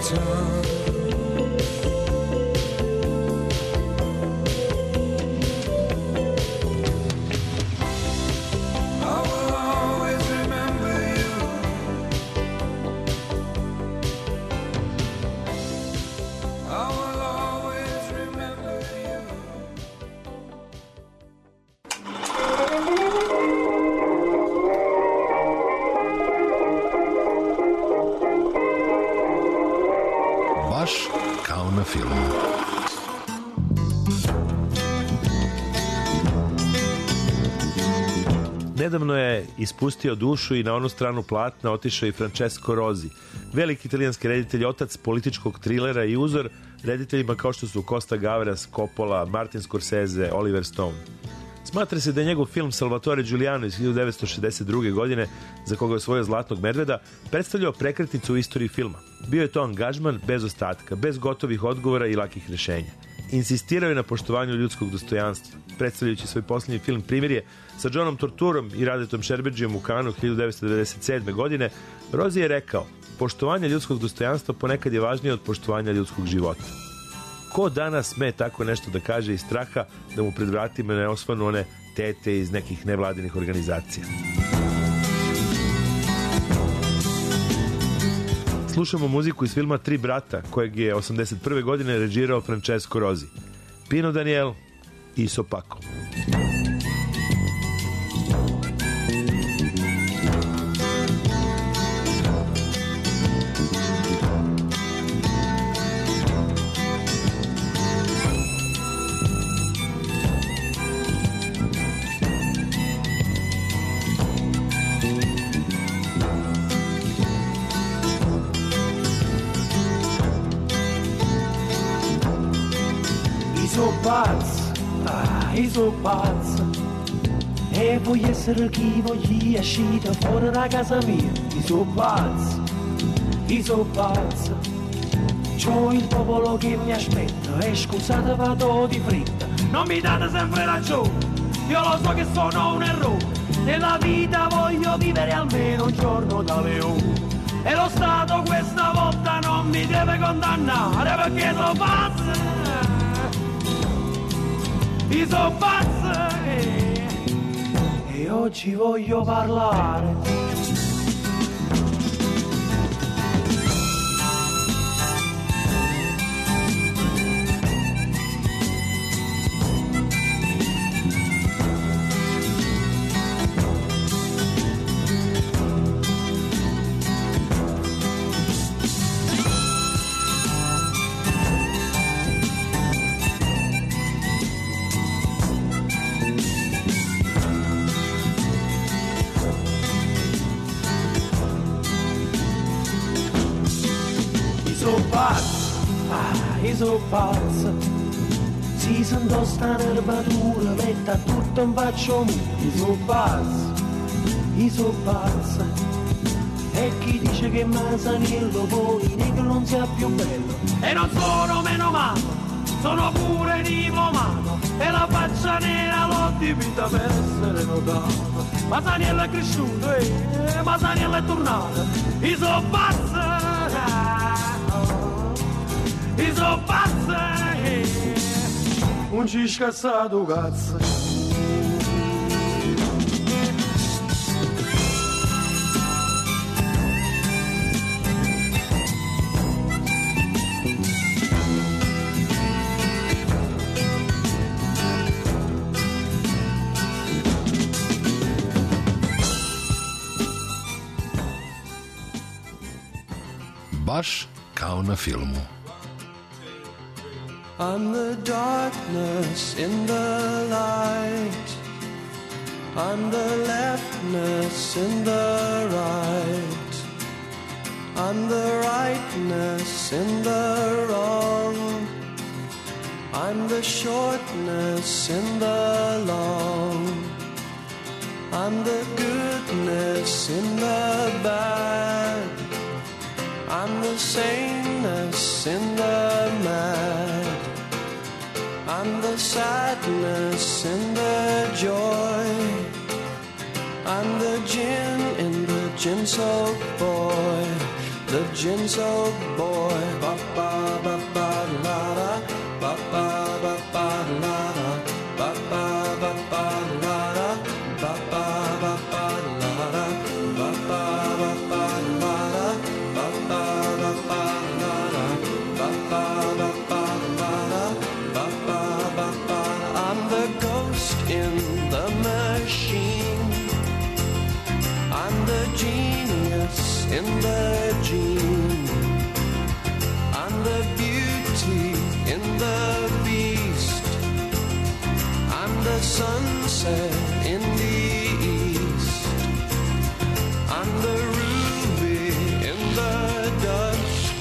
tongue. I will always remember you. I will always remember you. Baš kao na filmu. Nedavno je ispustio dušu i na onu stranu platna otišao i Francesco Rosi, veliki italijanski reditelj, otac političkog trilera i uzor rediteljima kao što su Costa Gavras, Coppola, Martin Scorsese, Oliver Stone. Smatra se da je njegov film Salvatore Giuliano iz hiljadu devetsto šezdeset druge. godine, za koga je osvojio Zlatnog medveda, predstavljao prekretnicu u istoriji filma. Bio je to angažman bez ostatka, bez gotovih odgovora i lakih rješenja. Insistirao je na poštovanju ljudskog dostojanstva. Predstavljajući svoj posljednji film Primirje sa Johnom Turturom i Radetom Šerbedžijom u Kanu hiljadu devetsto devedeset sedme. godine, Rosi je rekao: poštovanje ljudskog dostojanstva ponekad je važnije od poštovanja ljudskog života. Ko danas sme tako nešto da kaže iz straha da mu pred vratima ne osvanu one tete iz nekih nevladinih organizacija? Slušamo muziku iz filma Tri brata, kojeg je osamdeset prve. godine režirao Francesco Rosi. Pino Daniel i Sopako. Sono pazzo, ah, io sono pazzo. E voglio essere chi voglio uscire fuori da casa mia. Io sono pazzo, io sono pazzo. C'ho il popolo che mi aspetta e scusate vado di fretta. Non mi date sempre ragione, io lo so che sono un errore. Nella vita voglio vivere almeno un giorno da leone. E lo Stato questa volta non mi deve condannare perché sono pazzo. Io sono pazzo e, e oggi voglio parlare. Io sono pazzo, si sento sta nervatura, metta tutto in faccio mio. Io sono pazzo, io sono pazzo. E chi dice che Masaniello poi che non sia più bello. E non sono meno male, sono pure diplomato. E la faccia nera l'ho dipinta per essere notato. Masaniello è cresciuto e Masaniello è tornato. Io sono pazzo. Io sono pazzo, non ci scassato cazzo. Baš kao na filmu. I'm the darkness in the light. I'm the leftness in the right. I'm the rightness in the wrong. I'm the shortness in the long. I'm the goodness in the bad. I'm the saneness in the mad. I'm the sadness in the joy. I'm the gin in the gin-soaked boy. The gin-soaked boy. Ba ba ba ba la da, ba ba ba ba la da, ba ba ba ba la da, ba ba ba ba la da, ba ba ba ba la da, ba ba ba ba la da, ba ba ba ba la da, ba ba ba ba. I'm the ghost in the machine. I'm the genius in the gene. I'm the beauty in the beast. I'm the sunset in the east. I'm the ruby in the dust.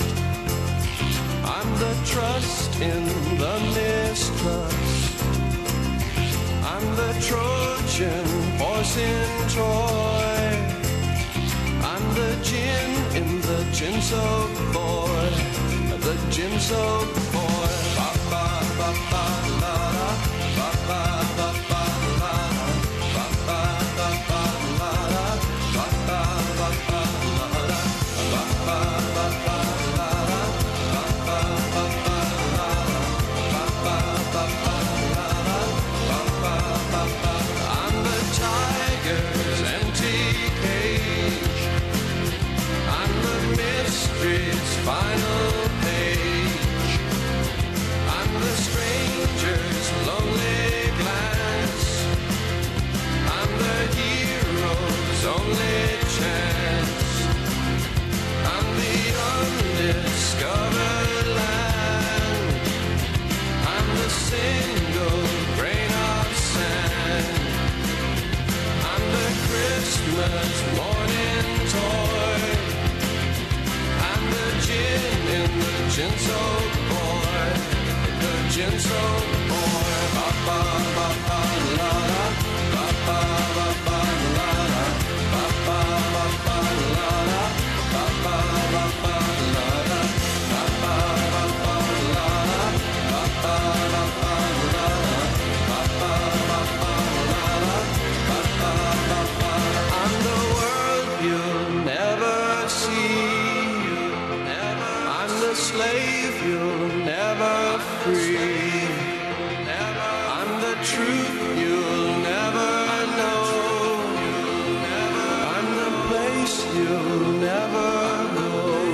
I'm the trust in the mistrust. I'm the Trojan horse in Troy. I'm the gin in the gin-soaked boy. The gin-soaked boy. Ba ba ba ba la da. Ba ba ba ba la da. Ba ba ba ba la da. Ba ba ba ba la da. Ba ba ba ba la da. Ba ba ba ba la da. Ba ba ba ba la da. Ba ba ba ba. I'm the tiger's empty cage. I'm the mystery's final page. I'm the stranger's lonely glance. I'm the hero's only chance. I'm the undiscovered land. I'm the single grain of sand. I'm the Christmas morning toy. I'm the gin in the gin-soaked boy. The gin-soaked boy. Ba ba ba ba la da. Ba ba ba ba la da. Ba ba ba ba la da. Ba ba ba ba la da. Ba ba ba ba la da. Ba ba ba ba la da. Ba ba ba ba la da. Ba ba ba ba. I'm the world you'll never see. I'm the slave you'll never free. I'm the truth you'll never know. I'm the place you'll never go.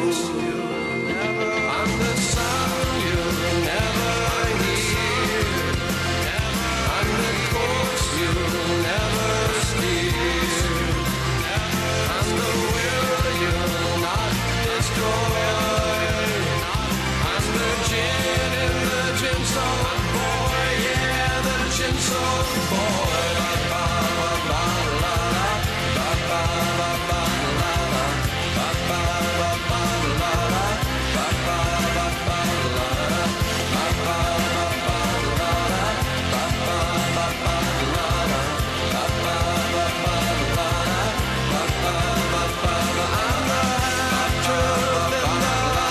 I'm the sound you'll never hear. I'm the course you'll never steer. I'm the will you'll not destroy. I'm the gin in the gin-soaked boy. Yeah, the gin-soaked boy. Ba ba ba la da. Ba ba ba ba la da. Ba ba ba ba la da. Ba ba ba ba la da. Ba ba ba ba la da. Ba ba ba ba la da. Ba ba ba ba la da. Ba ba ba ba la. I'm the half-truth in the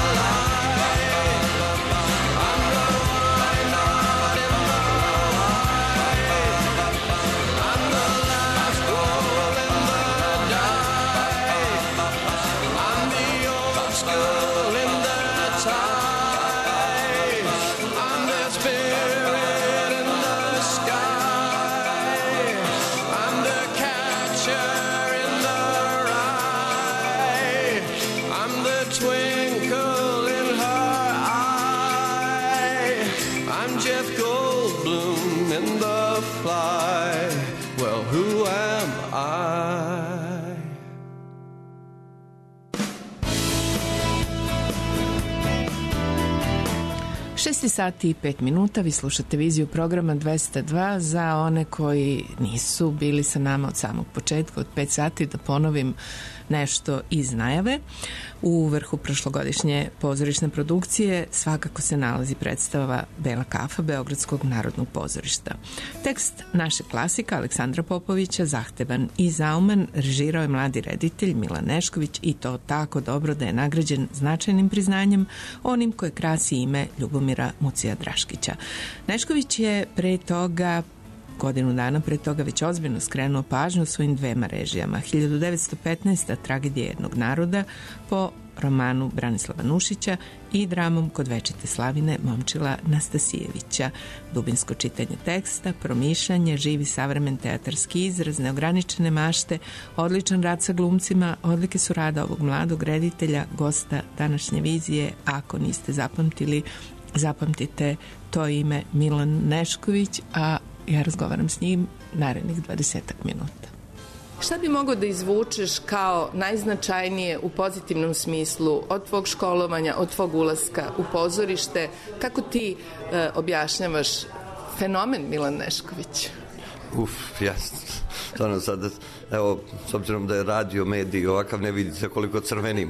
twinkle in her eye. I'm Jeff Goldblum in The Fly. Well, who am I? šest sati i pet minuta, vi slušate viziju programa dvesta dva. Za one koji nisu bili sa nama od samog početka, od pet sati, da ponovim nešto iz najave. U vrhu prošlogodišnje pozorišne produkcije svakako se nalazi predstava Bela kafa Beogradskog narodnog pozorišta. Tekst naše klasika Aleksandra Popovića, zahtevan i zauman, režirao je mladi reditelj Milan Nešković i to tako dobro da je nagrađen značajnim priznanjem, onim koje krasi ime Ljubomira Mucija Draškića. Nešković je pre toga godinu dana pre toga već ozbiljno skrenuo pažnju svojim dvema režijama. hiljadu devetsto petnaeste. Tragedija jednog naroda po romanu Branislava Nušića i dramom Kod večite slavine Momčila Nastasijevića. Dubinsko čitanje teksta, promišljanje, živi savremen teatarski izraz, neograničene mašte, odličan rad sa glumcima, odlike su rada ovog mladog reditelja, gosta današnje vizije. Ako niste zapamtili, zapamtite to ime Milan Nešković, a ja razgovaram s njim narednih dvadesetak minuta. Šta bi mogao da izvučeš kao najznačajnije u pozitivnom smislu od tvog školovanja, od tvog ulaska u pozorište? Kako ti e, objašnjavaš fenomen Milan Nešković? Uf, jasno. Stvarno sad, evo, s obzirom da je radio medij ovakav, ne vidite koliko crvenim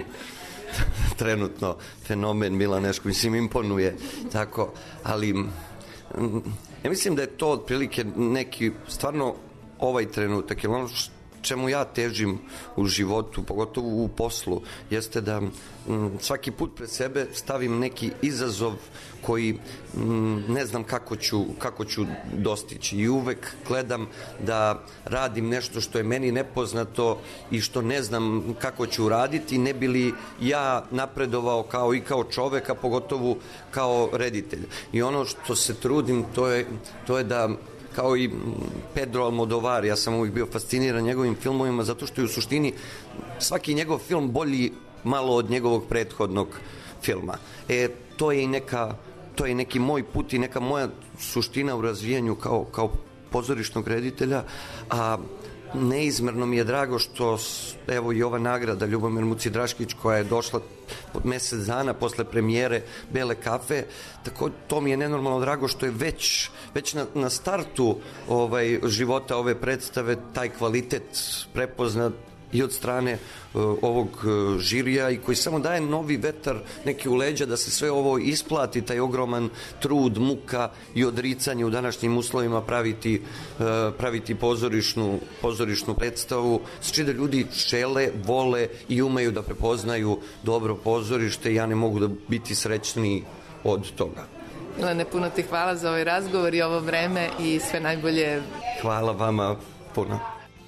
trenutno fenomen Milan Nešković, mislim, imponuje, tako, ali mm, ja mislim da je to otprilike neki, stvarno ovaj trenutak, jer ono čemu ja težim u životu, pogotovo u poslu, jeste da m, svaki put pred sebe stavim neki izazov koji m, ne znam kako ću, kako ću dostići i uvek gledam da radim nešto što je meni nepoznato i što ne znam kako ću raditi, ne bi li ja napredovao kao i kao čovek, a pogotovo kao reditelj. I ono što se trudim, to je, to je da kao i Pedro Almodovar, ja sam uvijek bio fasciniran njegovim filmovima zato što je u suštini svaki njegov film bolji malo od njegovog prethodnog filma. E, to je i neka, to je neki moj put i neka moja suština u razvijanju kao, kao pozorišnog reditelja, a neizmerno mi je drago što, evo i ova nagrada Ljubomir Muci-Draškić koja je došla mesec dana posle premijere Bele kafe, tako to mi je nenormalno drago što je već, već na, na startu ovaj, života ove predstave taj kvalitet prepoznat i od strane uh, ovog uh, žirija i koji samo daje novi vetar neki u leđa da se sve ovo isplati, taj ogroman trud, muka i odricanje u današnjim uslovima praviti, uh, praviti pozorišnu, pozorišnu predstavu, s čim da ljudi žele, vole i umeju da prepoznaju dobro pozorište i ja ne mogu da biti srećniji od toga. Milane, puno ti hvala za ovaj razgovor i ovo vreme i sve najbolje. Hvala vama puno.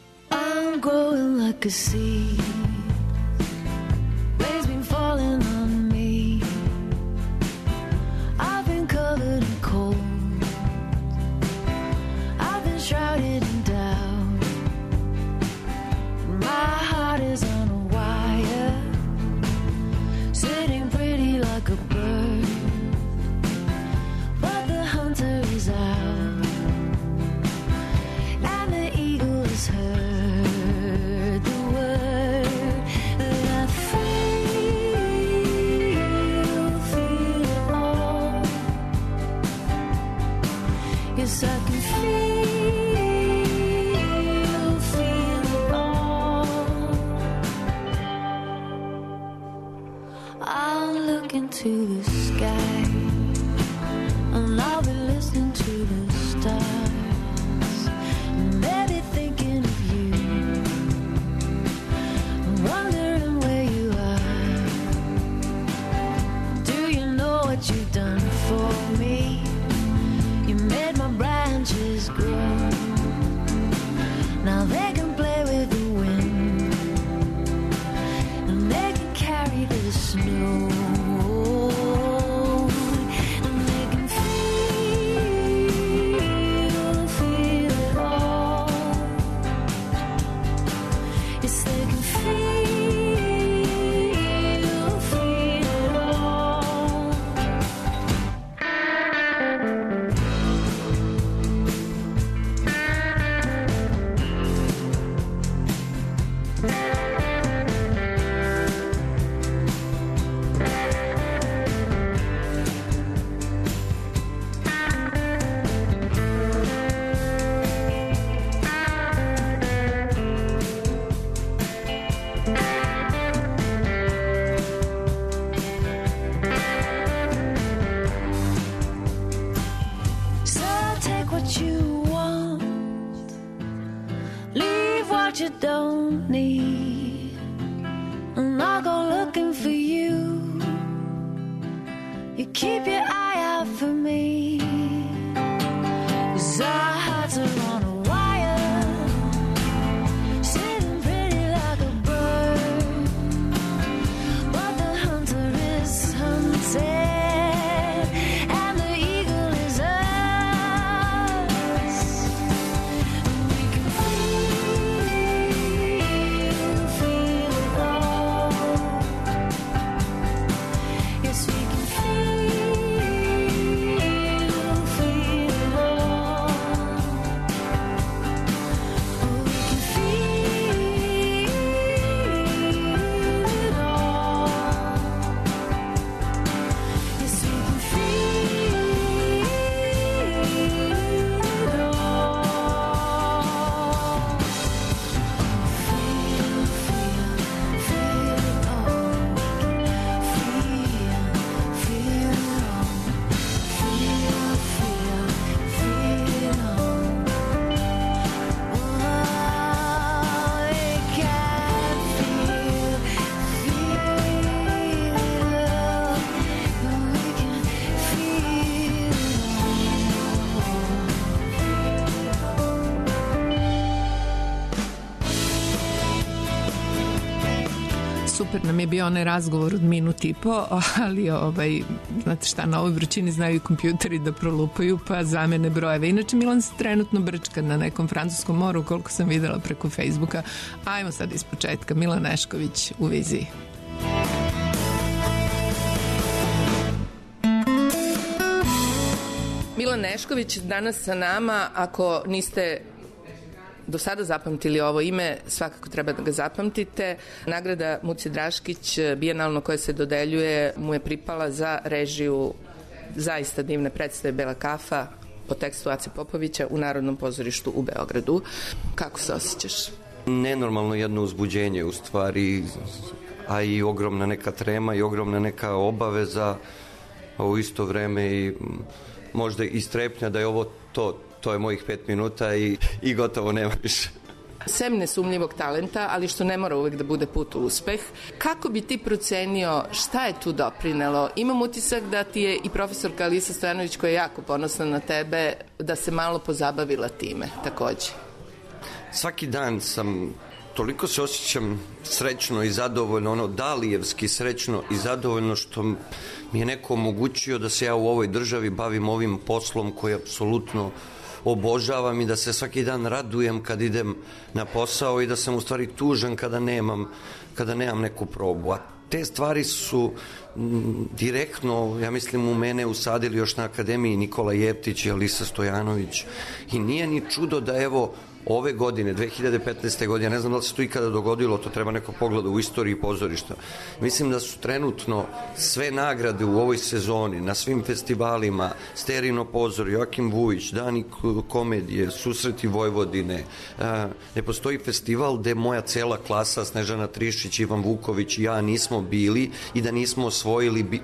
I'm growing like a seed. Rain's been falling on me. I've been covered in cold. I've been shrouded in doubt. My heart is on a wire, sitting pretty like a bird. But the hunter is out, and the eagle is hurt. Yes, I can feel, feel it all. I'll look into the sky and I'll be listening to the stars, maybe thinking of you, wondering where you are. Do you know what you've done for me? You made my branches grow. Now they can play with the wind, and they can carry the snow, and they can feel, feel it all. Yes, they can feel, feel it all. You don't need, and I'll go looking for you. You keep your eye out for me, 'cause our hearts are on a wire, sitting pretty like a bird, but the super nam je bio onaj razgovor od minut i po, ali ovaj, znate šta, na ovoj vrućini znaju i kompjuteri da prolupaju, pa zamene brojeve. Inače, Milan se trenutno brčka na nekom francuskom moru, koliko sam videla preko Facebooka. Ajmo sad iz početka. Milan Nešković u viziji. Milan Nešković danas sa nama. Ako niste do sada zapamtili ovo ime, svakako treba da ga zapamtite. Nagrada Muce Draškić, bijenalno koja se dodeljuje, mu je pripala za režiju zaista divne predstave Bela kafa po tekstu Ace Popovića u Narodnom pozorištu u Beogradu. Kako se osjećaš? Nenormalno jedno uzbuđenje u stvari, a i ogromna neka trema i ogromna neka obaveza, a u isto vreme i možda i strepnja da je ovo to, to je mojih pet minuta i, i gotovo nema više. Sem nesumnjivog talenta, ali što ne mora uvek da bude put u uspeh, kako bi ti procenio šta je tu doprinelo? Imam utisak da ti je i profesorka Alisa Stojanović, koja je jako ponosna na tebe, da se malo pozabavila time takođe. Svaki dan sam, toliko se osjećam srećno i zadovoljno, ono dalijevski srećno i zadovoljno što mi je neko omogućio da se ja u ovoj državi bavim ovim poslom koji apsolutno obožavam i da se svaki dan radujem kad idem na posao i da sam u stvari tužan kada nemam, kada nemam neku probu. A te stvari su m, direktno, ja mislim, u mene usadili još na akademiji Nikola Jeftić i Alisa Stojanović. I nije ni čudo da evo ove godine, dve hiljade petnaeste. godine, ne znam da li se to ikada dogodilo, to treba neko pogleda u istoriji pozorišta. Mislim da su trenutno sve nagrade u ovoj sezoni, na svim festivalima, Sterino pozor, Joakim Vujić, Dani komedije, Susreti Vojvodine. Ne postoji festival gde moja cela klasa, Snežana Trišić, Ivan Vuković i ja nismo bili i da nismo osvojili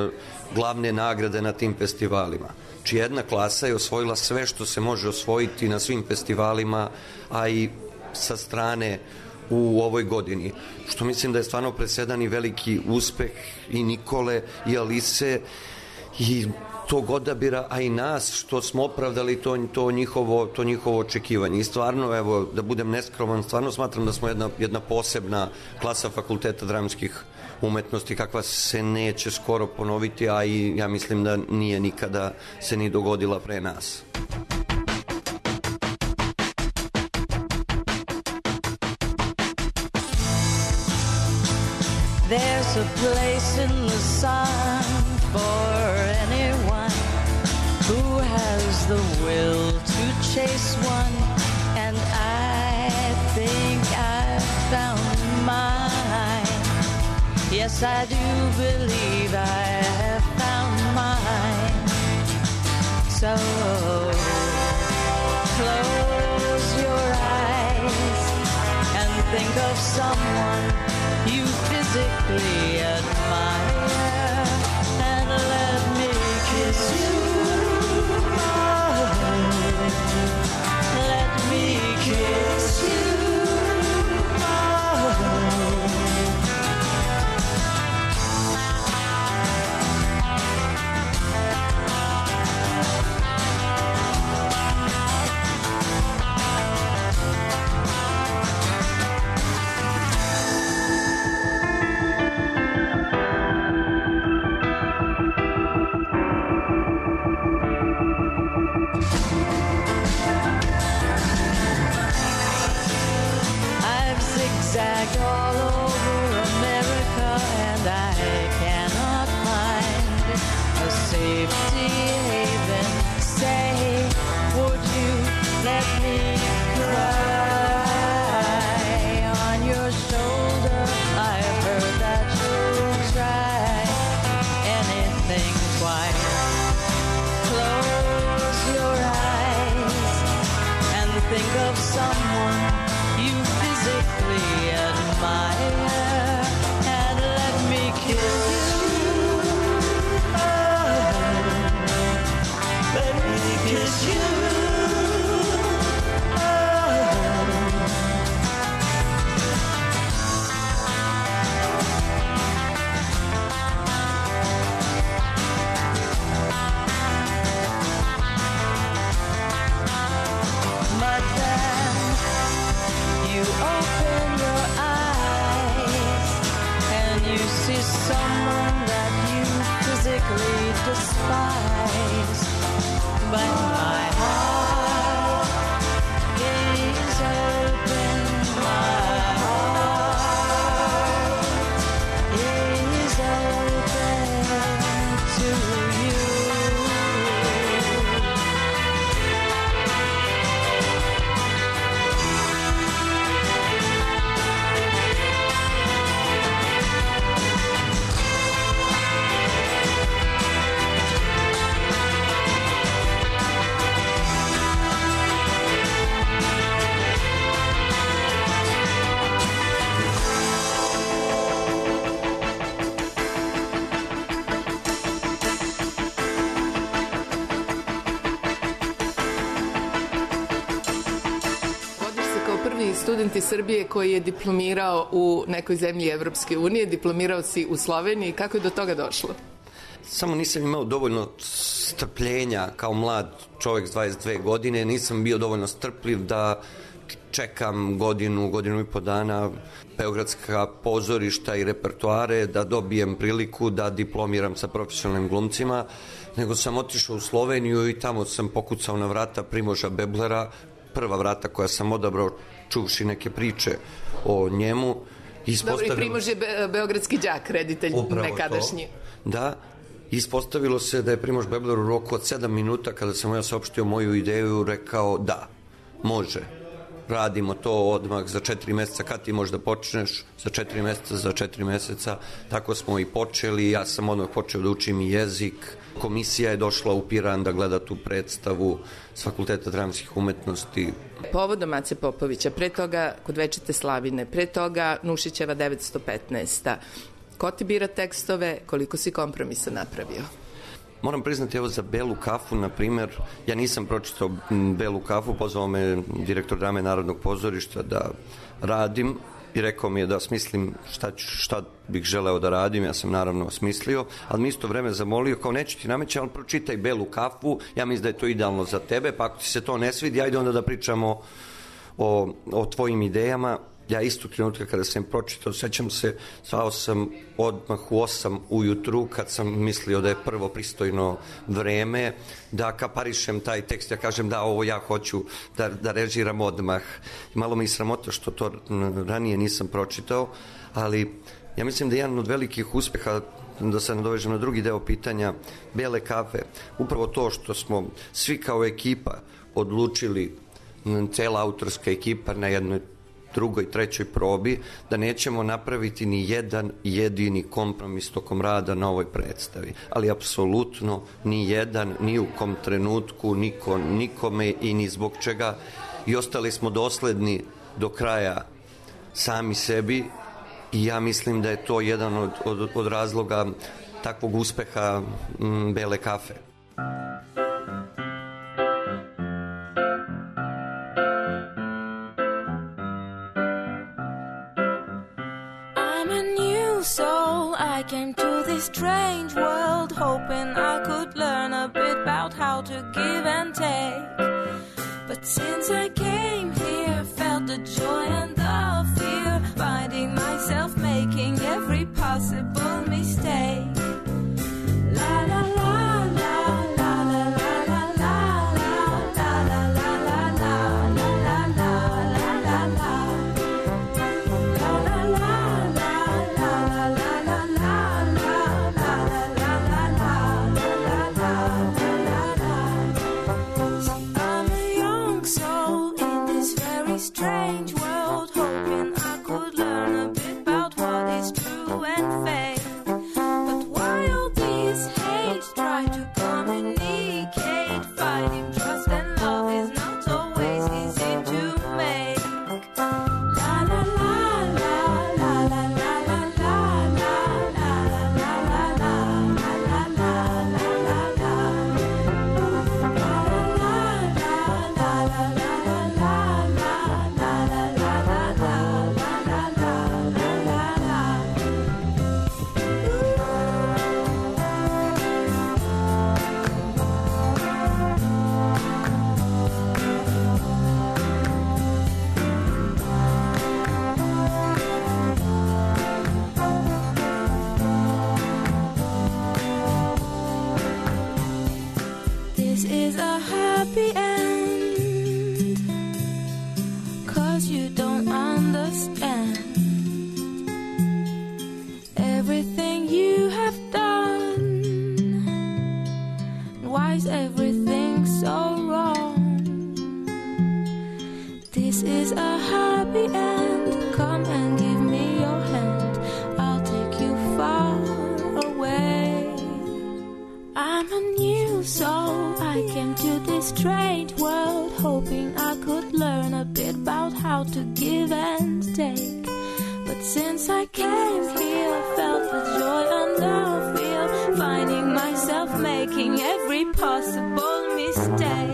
glavne nagrade na tim festivalima. Či jedna klasa je osvojila sve što se može osvojiti na svim festivalima, a i sa strane u ovoj godini. Što mislim da je stvarno presedan i veliki uspeh i Nikole i Alise i tog odabira, a i nas što smo opravdali to, to, njihovo, to njihovo očekivanje. I stvarno, evo, da budem neskroman, stvarno smatram da smo jedna, jedna posebna klasa Fakulteta dramskih umetnosti kakva se neće skoro ponoviti, a i ja mislim da nije nikada se ni dogodila pre nas. There's a place in the sun for anyone who has the will to chase one, and I think I've found mine. Yes, I do believe I have found mine. So close your eyes and think of someone you physically admire, and let me kiss you. Oh, let me kiss you. Oh. Zigzagged all over America, and I cannot find a safety haven. Say, would you let me cry on your shoulder? I've heard that you'll try anything quite. Close your eyes and think of someone you physically admire, and let me kiss you. Oh. despise. But my heart is open, my heart is open to you. Vodiš se kao prvi student iz Srbije koji je diplomirao u nekoj zemlji Evropske unije, diplomirao si u Sloveniji. Kako je do toga došlo? Samo nisam imao dovoljno strpljenja kao mlad čovjek s dvadeset dve godine, nisam bio dovoljno strpljiv da čekam godinu, godinu i po dana beogradska pozorišta i repertoare, da dobijem priliku da diplomiram sa profesionalnim glumcima, nego sam otišao u Sloveniju i tamo sam pokucao na vrata Primoža Beblera, prva vrata koja sam odabrao čuvši neke priče o njemu. Dobro, i Primož je be, beogradski đak, reditelj nekadašnji. To. Da, ispostavilo se da je Primož Bebler u roku od sedam minuta, kada sam ja saopštio moju ideju, rekao da, može, radimo to odmah za četiri meseca, kad ti možda počneš, za četiri meseca, za četiri meseca, tako smo i počeli, ja sam odmah počeo da učim i jezik, komisija je došla u Piran da gleda tu predstavu s Fakulteta dramskih umetnosti. Povodom Ace Popovića, pre toga Kod večite slavine, pre toga Nušićeva devetsto petnaest. Ko ti bira tekstove, koliko si kompromisa napravio? Moram priznati, evo za Belu kafu, na primer, ja nisam pročitao Belu kafu, pozvao me direktor drame Narodnog pozorišta da radim i rekao mi je da smislim šta, šta bih želeo da radim, ja sam naravno smislio, ali mi isto vreme zamolio, kao neću ti nameći, ali pročitaj Belu kafu, ja mislim da je to idealno za tebe, pa ako ti se to ne svidi, ajde onda da pričamo o, o tvojim idejama. Ja isto trenutka kada sam pročitao, sećam se, svao sam odmah u osam ujutru, kad sam mislio da je prvo pristojno vreme, da kaparišem taj tekst, ja kažem da ovo ja hoću da, da režiram odmah. Malo mi je sramota što to ranije nisam pročitao, ali ja mislim da je jedan od velikih uspeha, da se nadovežem na drugi deo pitanja, Bele kafe, upravo to što smo svi kao ekipa odlučili, cela autorska ekipa na jednoj drugoj, trećoj probi, da nećemo napraviti ni jedan jedini kompromis tokom rada na ovoj predstavi. Ali apsolutno ni jedan, ni u kom trenutku, niko, nikome i ni zbog čega. I ostali smo dosledni do kraja sami sebi i ja mislim da je to jedan od, od, od razloga takvog uspeha m, Bele kafe. So I came to this strange world hoping I could learn a bit about how to give and take. But since I came here, felt the joy and the fear, finding myself making every possible mistake. La la la la la la la la la la la la la la la la la la. I'm a young soul in is everything so wrong? This is a happy end. Come and give me your hand. I'll take you far away. I'm a new soul. I came to this strange world hoping I could learn a bit about how to give and take. But since I came here, I felt the joy and the fear, finding myself making every possible mistake.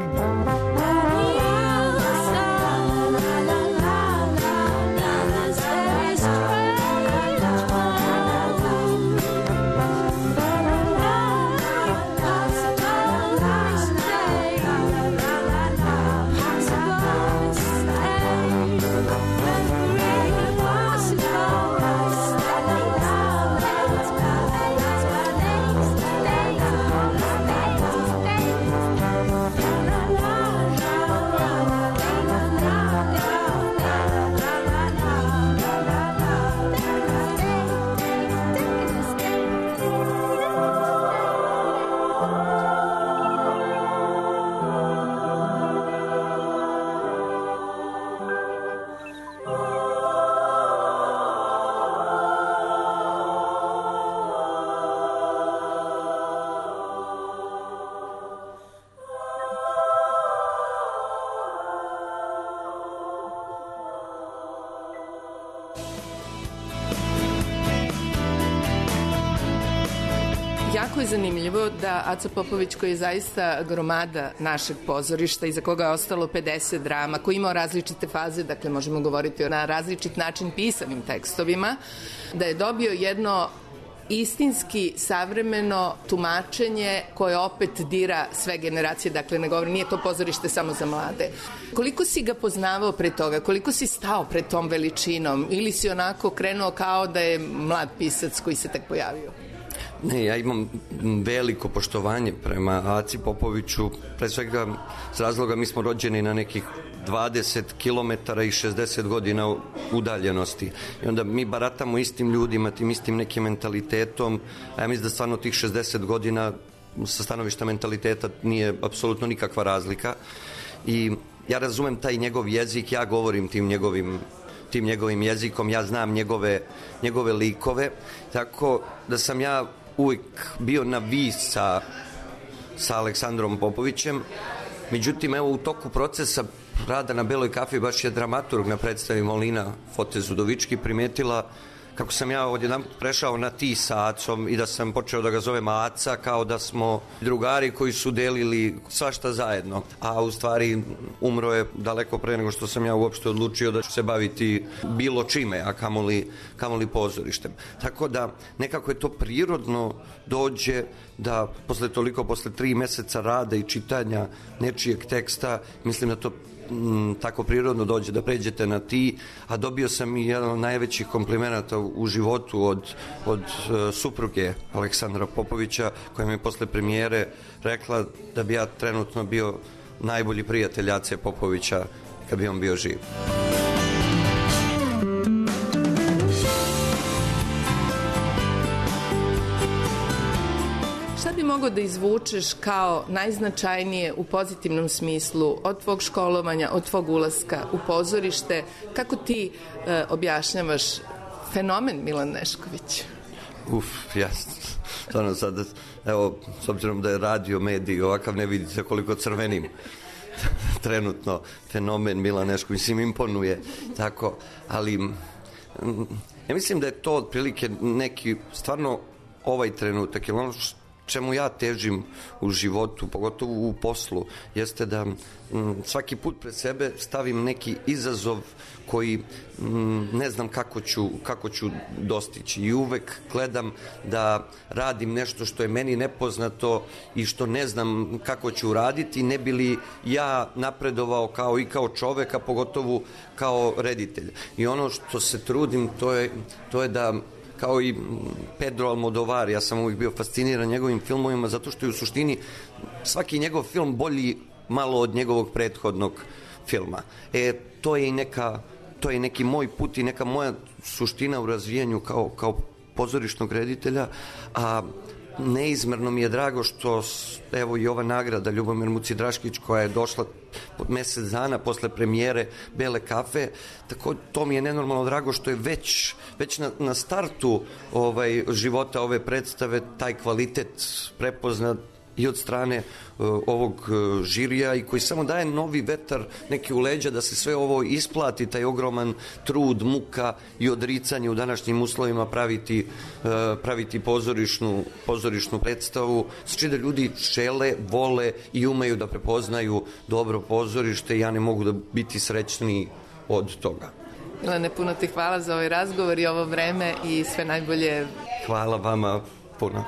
Jako je zanimljivo da Aca Popović, koji je zaista gromada našeg pozorišta i za koga je ostalo pedeset drama, koji je imao različite faze, dakle možemo govoriti o na različit način pisanim tekstovima, da je dobio jedno istinski savremeno tumačenje koje opet dira sve generacije, dakle ne govorim, nije to pozorište samo za mlade. Koliko si ga poznavao pre toga, koliko si stao pred tom veličinom ili si onako krenuo kao da je mlad pisac koji se tek pojavio? Ne, ja imam veliko poštovanje prema Aci Popoviću, pre svega s razloga mi smo rođeni na nekih dvadeset kilometara i šezdeset godina udaljenosti. I onda mi baratamo istim ljudima, tim istim nekim mentalitetom, a ja mislim da stvarno tih šezdeset godina sa stanovišta mentaliteta nije apsolutno nikakva razlika. I ja razumem taj njegov jezik, ja govorim tim njegovim tim njegovim jezikom, ja znam njegove, njegove likove, tako da sam ja uvijek bio na vi sa, sa Aleksandrom Popovićem. Međutim, evo u toku procesa rada na Beloj kafi baš je dramaturg na predstavi Molina Fotez Udovički primetila kako sam ja odjedan prešao na ti sa Acom i da sam počeo da ga zovem Aca, kao da smo drugari koji su delili svašta zajedno. A u stvari umro je daleko pre nego što sam ja uopšte odlučio da ću se baviti bilo čime, a kamoli, kamoli pozorištem. Tako da nekako je to prirodno dođe da posle toliko, posle tri meseca rada i čitanja nečijeg teksta, mislim da to m, tako prirodno dođe da pređete na ti, a dobio sam i jedan od najvećih komplimenata u životu od, od uh, supruge Aleksandra Popovića, koja mi je posle premijere rekla da bi ja trenutno bio najbolji prijatelj Ace Popovića kad bi on bio živ. Šta bi mogao da izvučeš kao najznačajnije u pozitivnom smislu od tvog školovanja, od tvog ulaska u pozorište? Kako ti e, objašnjavaš fenomen Milan Nešković? Uf, jasno. Stvarno sad, evo, s obzirom da je radio medij ovakav, ne vidite koliko crvenim trenutno fenomen Milan Nešković, mislim, imponuje, tako, ali ja mislim da je to otprilike neki, stvarno ovaj trenutak, jer ono čemu ja težim u životu, pogotovo u poslu, jeste da m, svaki put pred sebe stavim neki izazov koji m, ne znam kako ću, kako ću dostići i uvek gledam da radim nešto što je meni nepoznato i što ne znam kako ću raditi, ne bi li ja napredovao kao i kao čovek, a pogotovo kao reditelj. I ono što se trudim, to je, to je da kao i Pedro Almodovar, ja sam uvijek bio fasciniran njegovim filmovima zato što je u suštini svaki njegov film bolji malo od njegovog prethodnog filma. E, to je i neka, to je neki moj put i neka moja suština u razvijanju kao, kao pozorišnog reditelja, a neizmerno mi je drago što evo i ova nagrada Ljubomir Muci-Draškić koja je došla mesec dana posle premijere Bele kafe, tako to mi je nenormalno drago što je već, već na, na startu ovaj, života ove predstave taj kvalitet prepoznat i od strane uh, ovog uh, žirija i koji samo daje novi vetar neki u leđa da se sve ovo isplati, taj ogroman trud, muka i odricanje u današnjim uslovima praviti, uh, praviti pozorišnu, pozorišnu predstavu. Znači da ljudi žele, vole i umeju da prepoznaju dobro pozorište i ja ne mogu da biti srećniji od toga. Milane, puno ti hvala za ovaj razgovor i ovo vreme i sve najbolje. Hvala vama puno.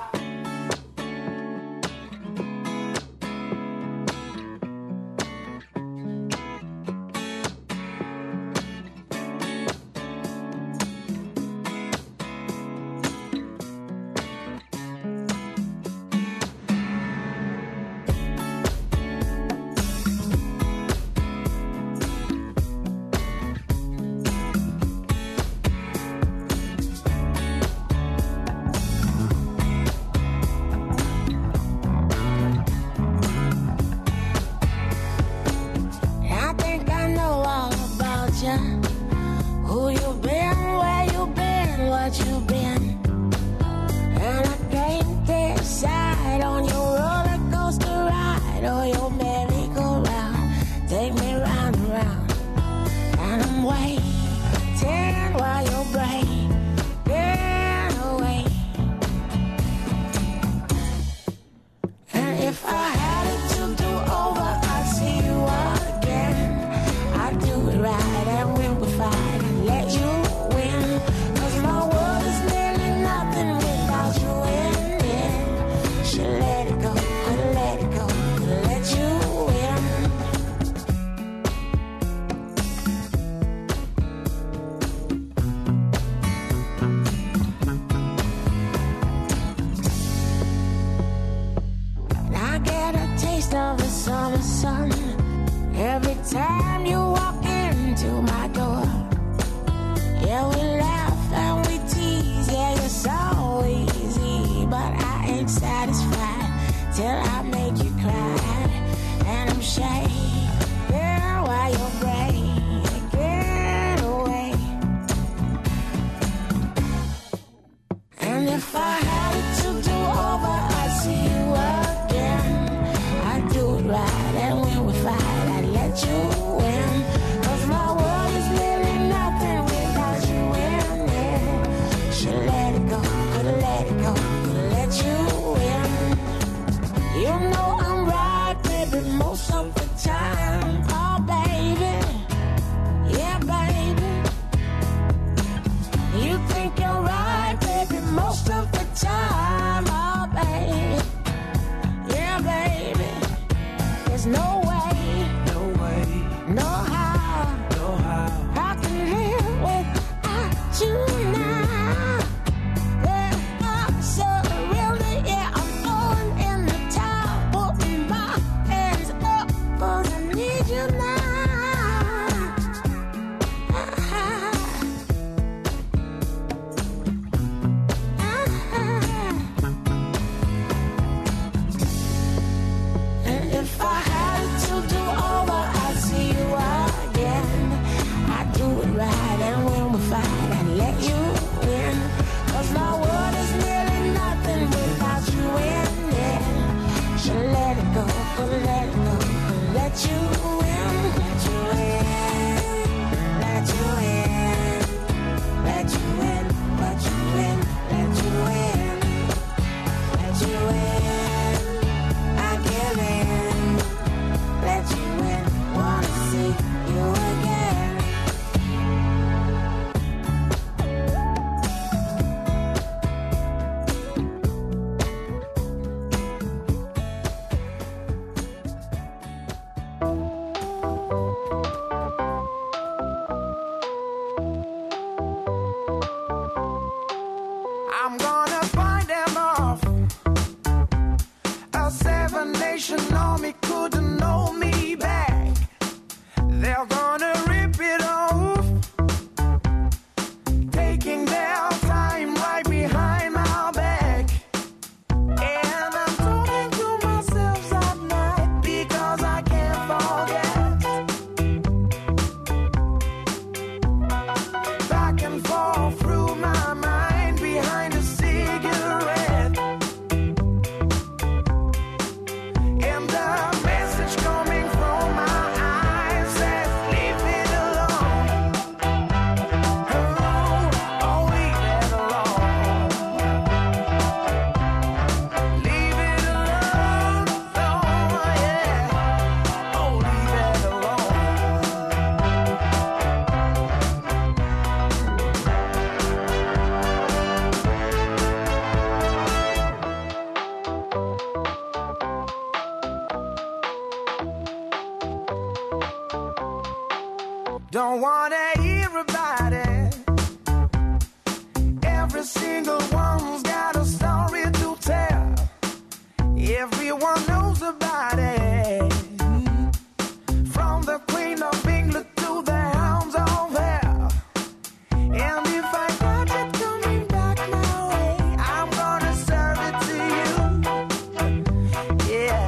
Don't wanna hear about it. Every single one's got a story to tell. Everyone knows about it. From the Queen of England to the hounds of hell. And if I got it coming back my way, I'm gonna serve it to you. Yeah.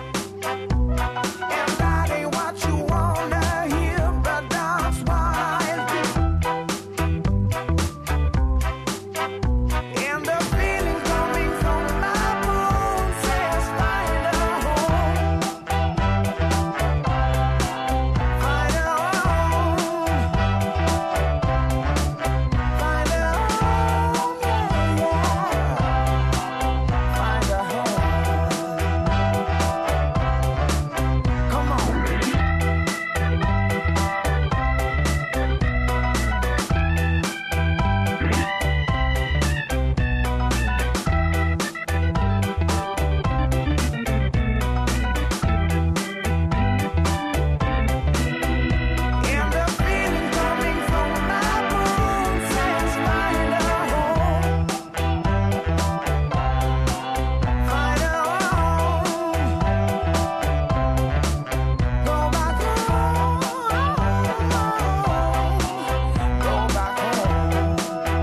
And that ain't what you wanna hear, but that's why I do. And the feeling coming from my bones says find a home. Find a home. Find a home, yeah, yeah. Find a home. Come on. And the feeling coming from my bones says find a home. Find a home. Go back home. Go back home.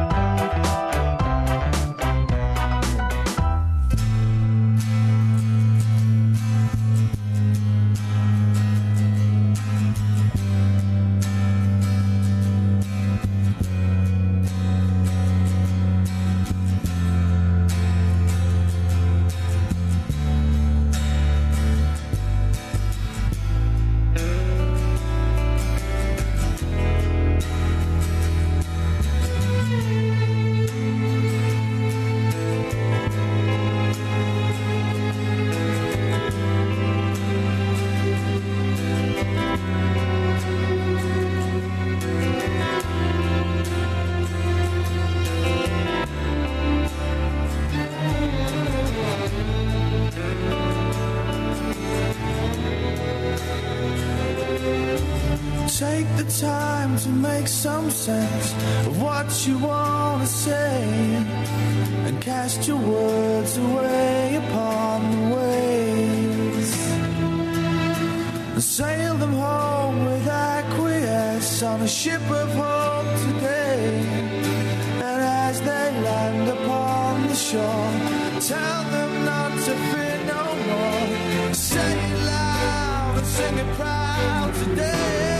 Take the time to make some sense of what you want to say, and cast your words away upon the waves, and sail them home with acquiesce on a ship of hope today. And as they land upon the shore, tell them not to fear no more. Say it loud and sing it proud today.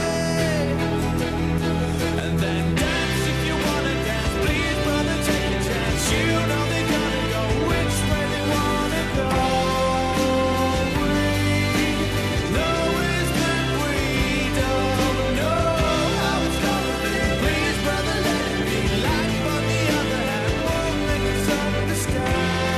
And then dance if you wanna dance. Please, brother, take a chance. You know they gotta go which way they wanna go. We know is that we don't know how it's gonna be. Please, brother, let it be. Life on the other hand won't make us understand.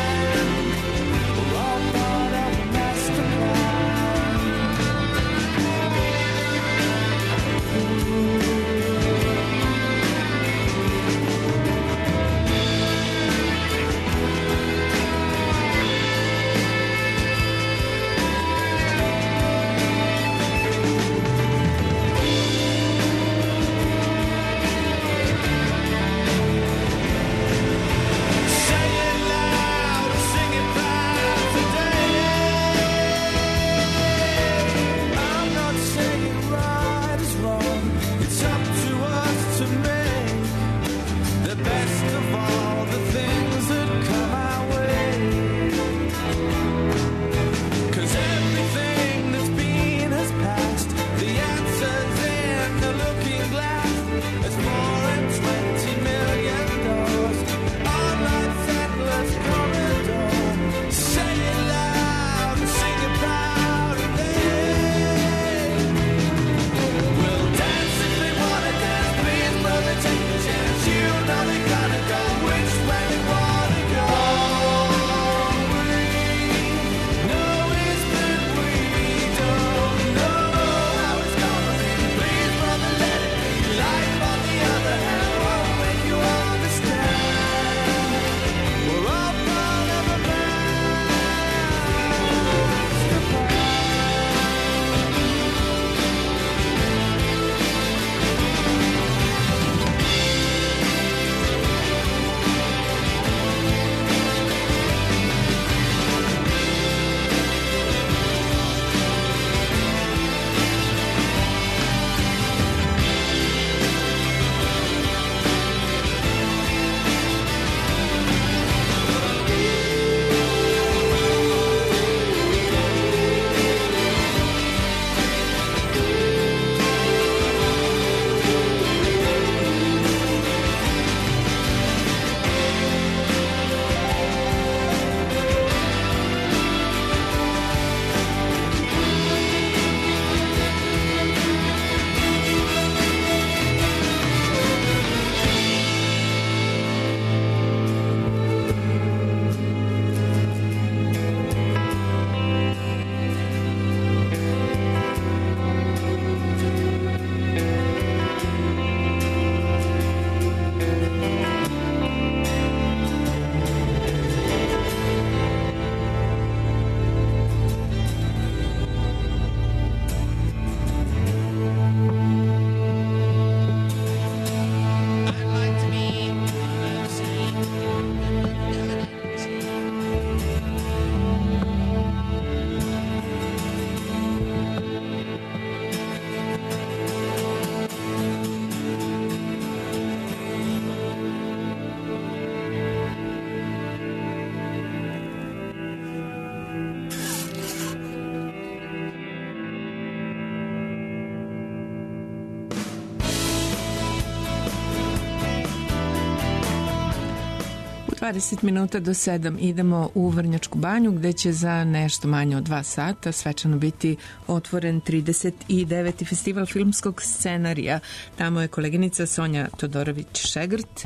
dvadeset minuta do sedam idemo u Vrnjačku banju gde će za nešto manje od dva sata svečano biti otvoren trideset deveti festival filmskog scenarija. Tamo je koleginica Sonja Todorović-Šegrt.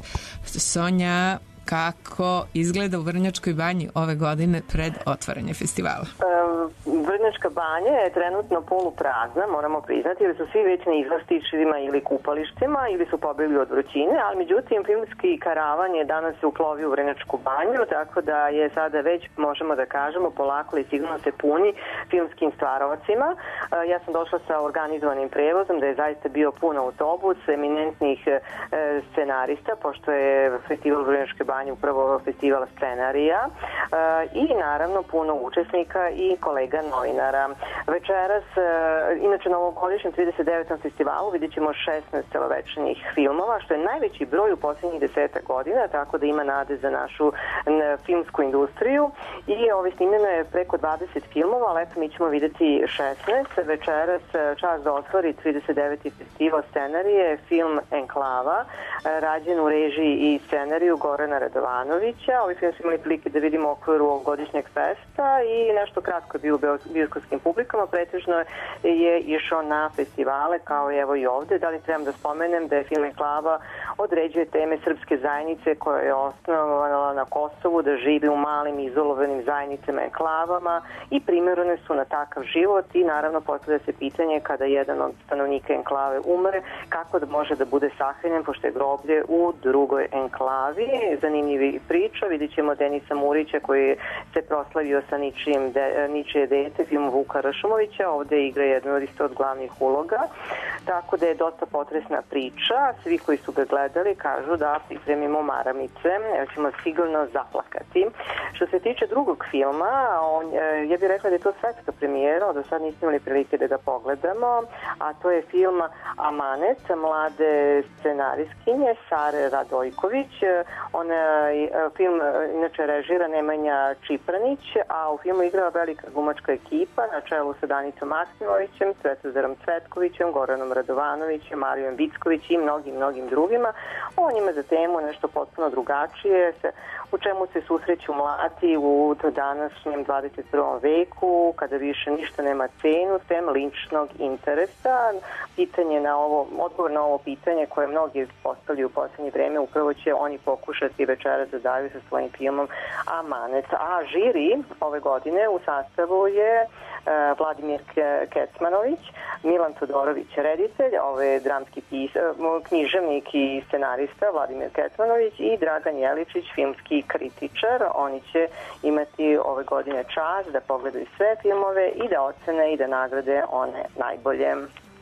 Sonja, kako izgleda u Vrnjačkoj banji ove godine pred otvaranje festivala? Vrnjačka banja je trenutno poluprazna, moramo priznati, jer su svi već na izlastištima ili kupalištima ili su pobegli od vrućine, ali međutim filmski karavan je danas se uplovio u Vrnjačku banju, tako da je sada već, možemo da kažemo, polako i sigurno se puni filmskim stvarovacima. Ja sam došla sa organizovanim prevozom, da je zaista bio pun autobus eminentnih scenarista, pošto je festival Vrnjačke banje upravo festival scenarija, i naravno puno učesnika i kolega novinara. Večeras, inače na ovogodišnjem trideset devetom festivalu vidjet ćemo šesnaest celovečernjih filmova, što je najveći broj u posljednjih deseta godina, tako da ima nade za našu filmsku industriju. I ove snimljeno je preko dvadeset filmova, ali eto mi ćemo vidjeti šesnaest. Večeras čas da otvori trideset deveti festival scenarije, film Enklava, rađen u režiji i scenariju Gorana Radovanovića. Ovaj film smo imali prilike da vidimo u okviru ovogodišnjeg festa i nešto kratko je bio u bioskopskim publikama, pretežno je išao na festivale, kao i evo i ovde. Da li trebam da spomenem da je film Enklava određuje teme srpske zajednice koja je osnovana na Kosovu, da živi u malim izolovanim zajednicama enklavama i primjerene su na takav život i naravno postavlja se pitanje kada jedan od stanovnika enklave umre, kako da može da bude sahranjen, pošto je groblje u drugoj enklavi. Zanimljivi priča, vidit ćemo Denisa Murića koji se proslavio sa ničijim de, ničije dete, film Vuka Ršumovića, ovde igra jednu od isto od glavnih uloga, tako da je dosta potresna priča. Svi koji su ga gledali kažu da pripremimo maramice, jer ćemo sigurno zaplakati. Što se tiče drugog filma, on, ja bih rekla da je to svetska premijera, do sad nismo imali prilike da ga pogledamo, a to je film Amanet, mlade scenariskinje Sare Radojković. On film inače režira Nemanja Čipranić, a u filmu igra velika glumačka ekipa na čelu sa Danicom Maksimovićem, Svetozarom Cvetkovićem, Goranom Radovanovićem, Marijom Vicković i mnogim, mnogim drugima. On ima za temu nešto potpuno drugačije, se, u čemu se susreću mladi u današnjem dvadeset prvom veku, kada više ništa nema cenu, sem ličnog interesa. Pitanje na ovo, odgovor na ovo pitanje koje mnogi postavljaju u posljednje vreme, upravo će oni pokušati večeras da daju sa svojim filmom Amanet. A žiri ove godine u sastavu je Vladimir Kecmanović, Milan Todorović reditelj, ovaj dramski pis, književnik i scenarista Vladimir Kecmanović i Dragan Jeličić, filmski kritičar. Oni će imati ove godine čas da pogledaju sve filmove i da ocene i da nagrade one najbolje.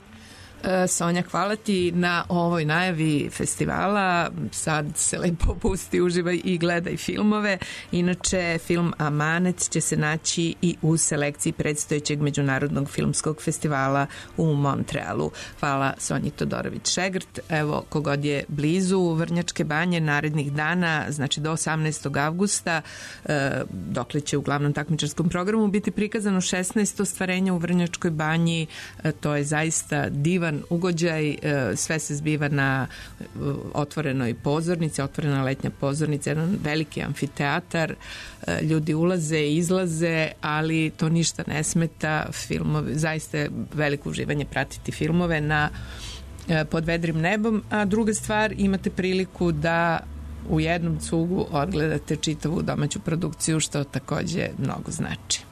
Sonja, hvala ti na ovoj najavi festivala. Sad se lepo pusti, uživaj i gledaj filmove. Inače, film Amanet će se naći i u selekciji predstojećeg Međunarodnog filmskog festivala u Montrealu. Hvala Sonji Todorović-Šegrt. Evo, kogod je blizu Vrnjačke banje narednih dana, znači do osamnaestog avgusta, dokle će u glavnom takmičarskom programu biti prikazano šesnaest ostvarenja u Vrnjačkoj banji. To je zaista divan ugođaj, sve se zbiva na otvorenoj pozornici, otvorena letnja pozornica, jedan veliki amfiteatar, ljudi ulaze i izlaze, ali to ništa ne smeta. Filmovi, zaista je veliko uživanje pratiti filmove na pod vedrim nebom, a druga stvar, imate priliku da u jednom cugu odgledate čitavu domaću produkciju, što takođe mnogo znači.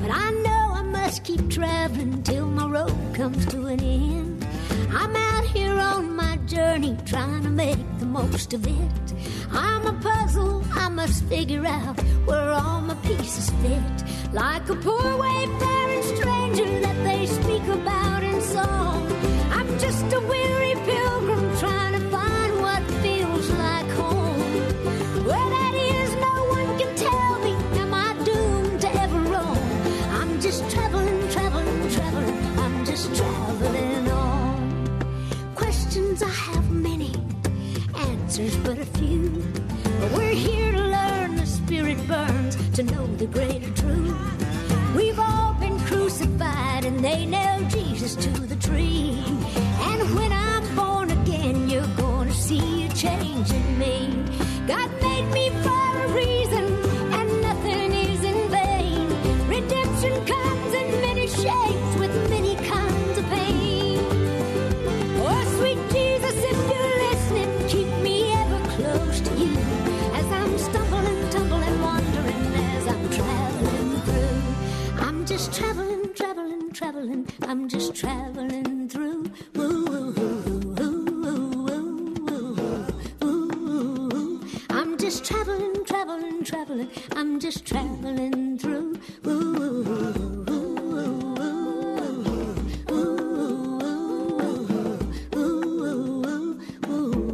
but I know I must keep traveling till my road comes to an end. I'm out here on my journey trying to make the most of it. I'm a puzzle I must figure out where all my pieces fit. Like a poor wayfaring stranger that they speak about in song, I'm just a weary pilgrim trying to find what feels like home. Where that is, no one can tell me. Am I doomed to ever roam? I'm just traveling, traveling, traveling. I'm just traveling on. Questions I have many, answers but a few. But we're here to learn the spirit burns, to know the greater truth. We've all been crucified and they nailed Jesus to the tree. And when I'm born again, you're gonna see a change in me. God made me for a reason, and nothing is in vain. Redemption comes in many shapes with many kinds of pain. Oh, sweet Jesus, if you're listening, keep me ever close to you, as I'm stumbling, tumbling, wandering, as I'm traveling through. I'm just traveling, traveling, traveling. I'm just traveling through. Ooh, ooh, ooh, ooh, ooh, ooh. I'm just traveling, traveling, traveling. I'm just traveling through. Ooh, ooh, ooh, ooh,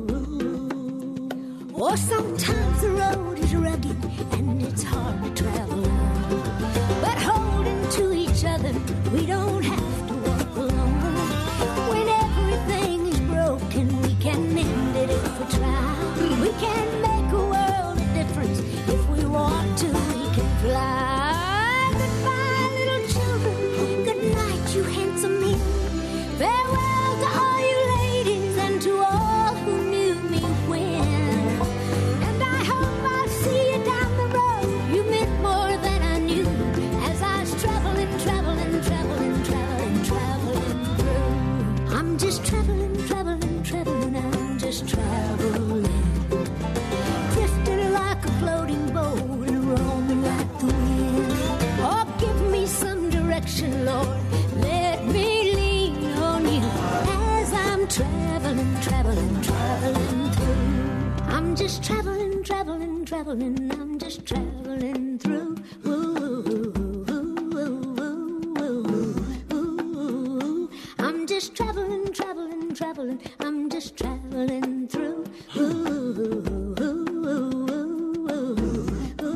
ooh. Or sometimes the road is rugged and it's hard to travel on. But holding to each other, we don't have to walk alone. When everything is broken, we can mend it if we try. We can make a world of difference. If we want to, we can fly. Goodbye, little children. Good night, you handsome men. Farewell to all you ladies and to all who knew me when. And I hope I'll see you down the road. You meant more than I knew, as I was traveling, traveling, traveling, traveling, traveling through. I'm just traveling, traveling, traveling. I'm just traveling. Drifting like a floating boat and roaming like the wind. Oh, give me some direction, Lord. Let me lean on you as I'm traveling, traveling, traveling through. I'm just traveling, traveling, traveling. I'm just traveling through. Ooh, ooh, ooh, ooh, ooh, ooh. I'm just traveling, traveling, traveling. I'm just traveling through. Ooh, ooh, ooh, ooh, ooh, ooh,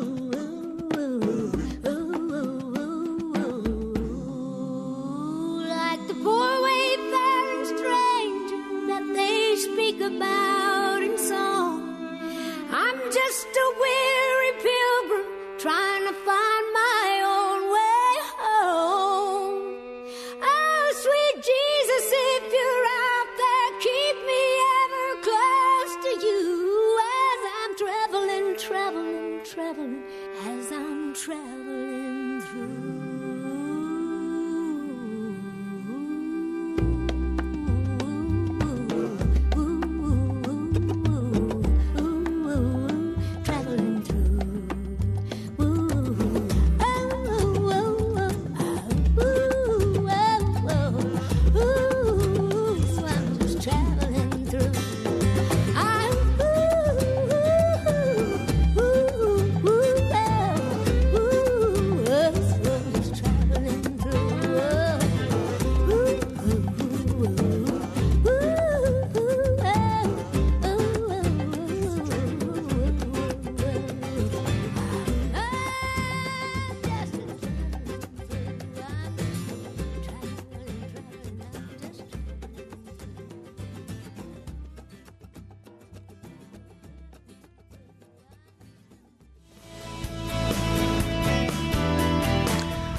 ooh. Like the poor wayfaring stranger that they speak about in song, I'm just a weary pilgrim trying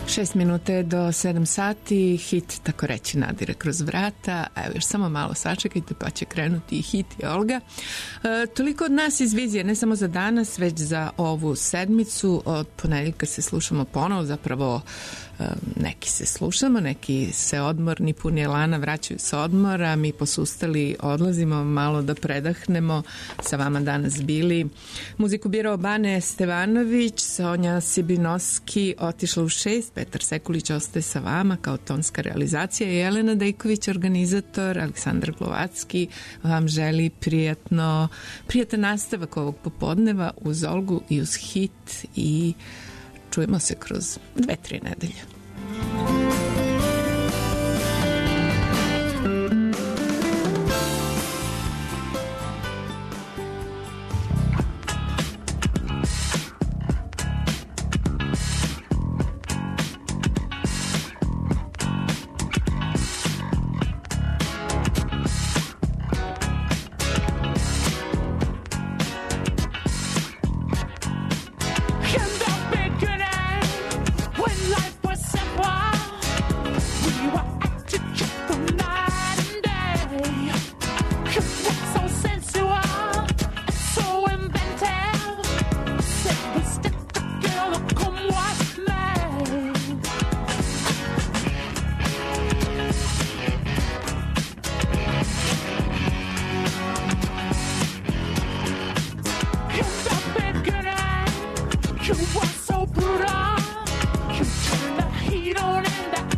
Šest minute do sedam sati, hit tako reći nadire kroz vrata, a evo još samo malo sačekajte pa će krenuti i hit i Olga. E, toliko od nas iz Vizije, ne samo za danas, već za ovu sedmicu. Od ponedjeljka se slušamo ponovo, zapravo e, neki se slušamo, neki se odmorni, puni elana vraćaju sa odmora, mi posustali odlazimo malo da predahnemo. Sa vama danas bili muziku birao Bane Stevanović, Sonja Sibinoski otišla u šest, Petar Sekulić ostaje sa vama kao tonska realizacija i Jelena Dejković, organizator. Aleksandar Glovacki vam želi prijatno, prijatan nastavak ovog popodneva uz Olgu i uz hit i čujemo se kroz dve, tri nedelje. You were so brutal. You turned the heat on and the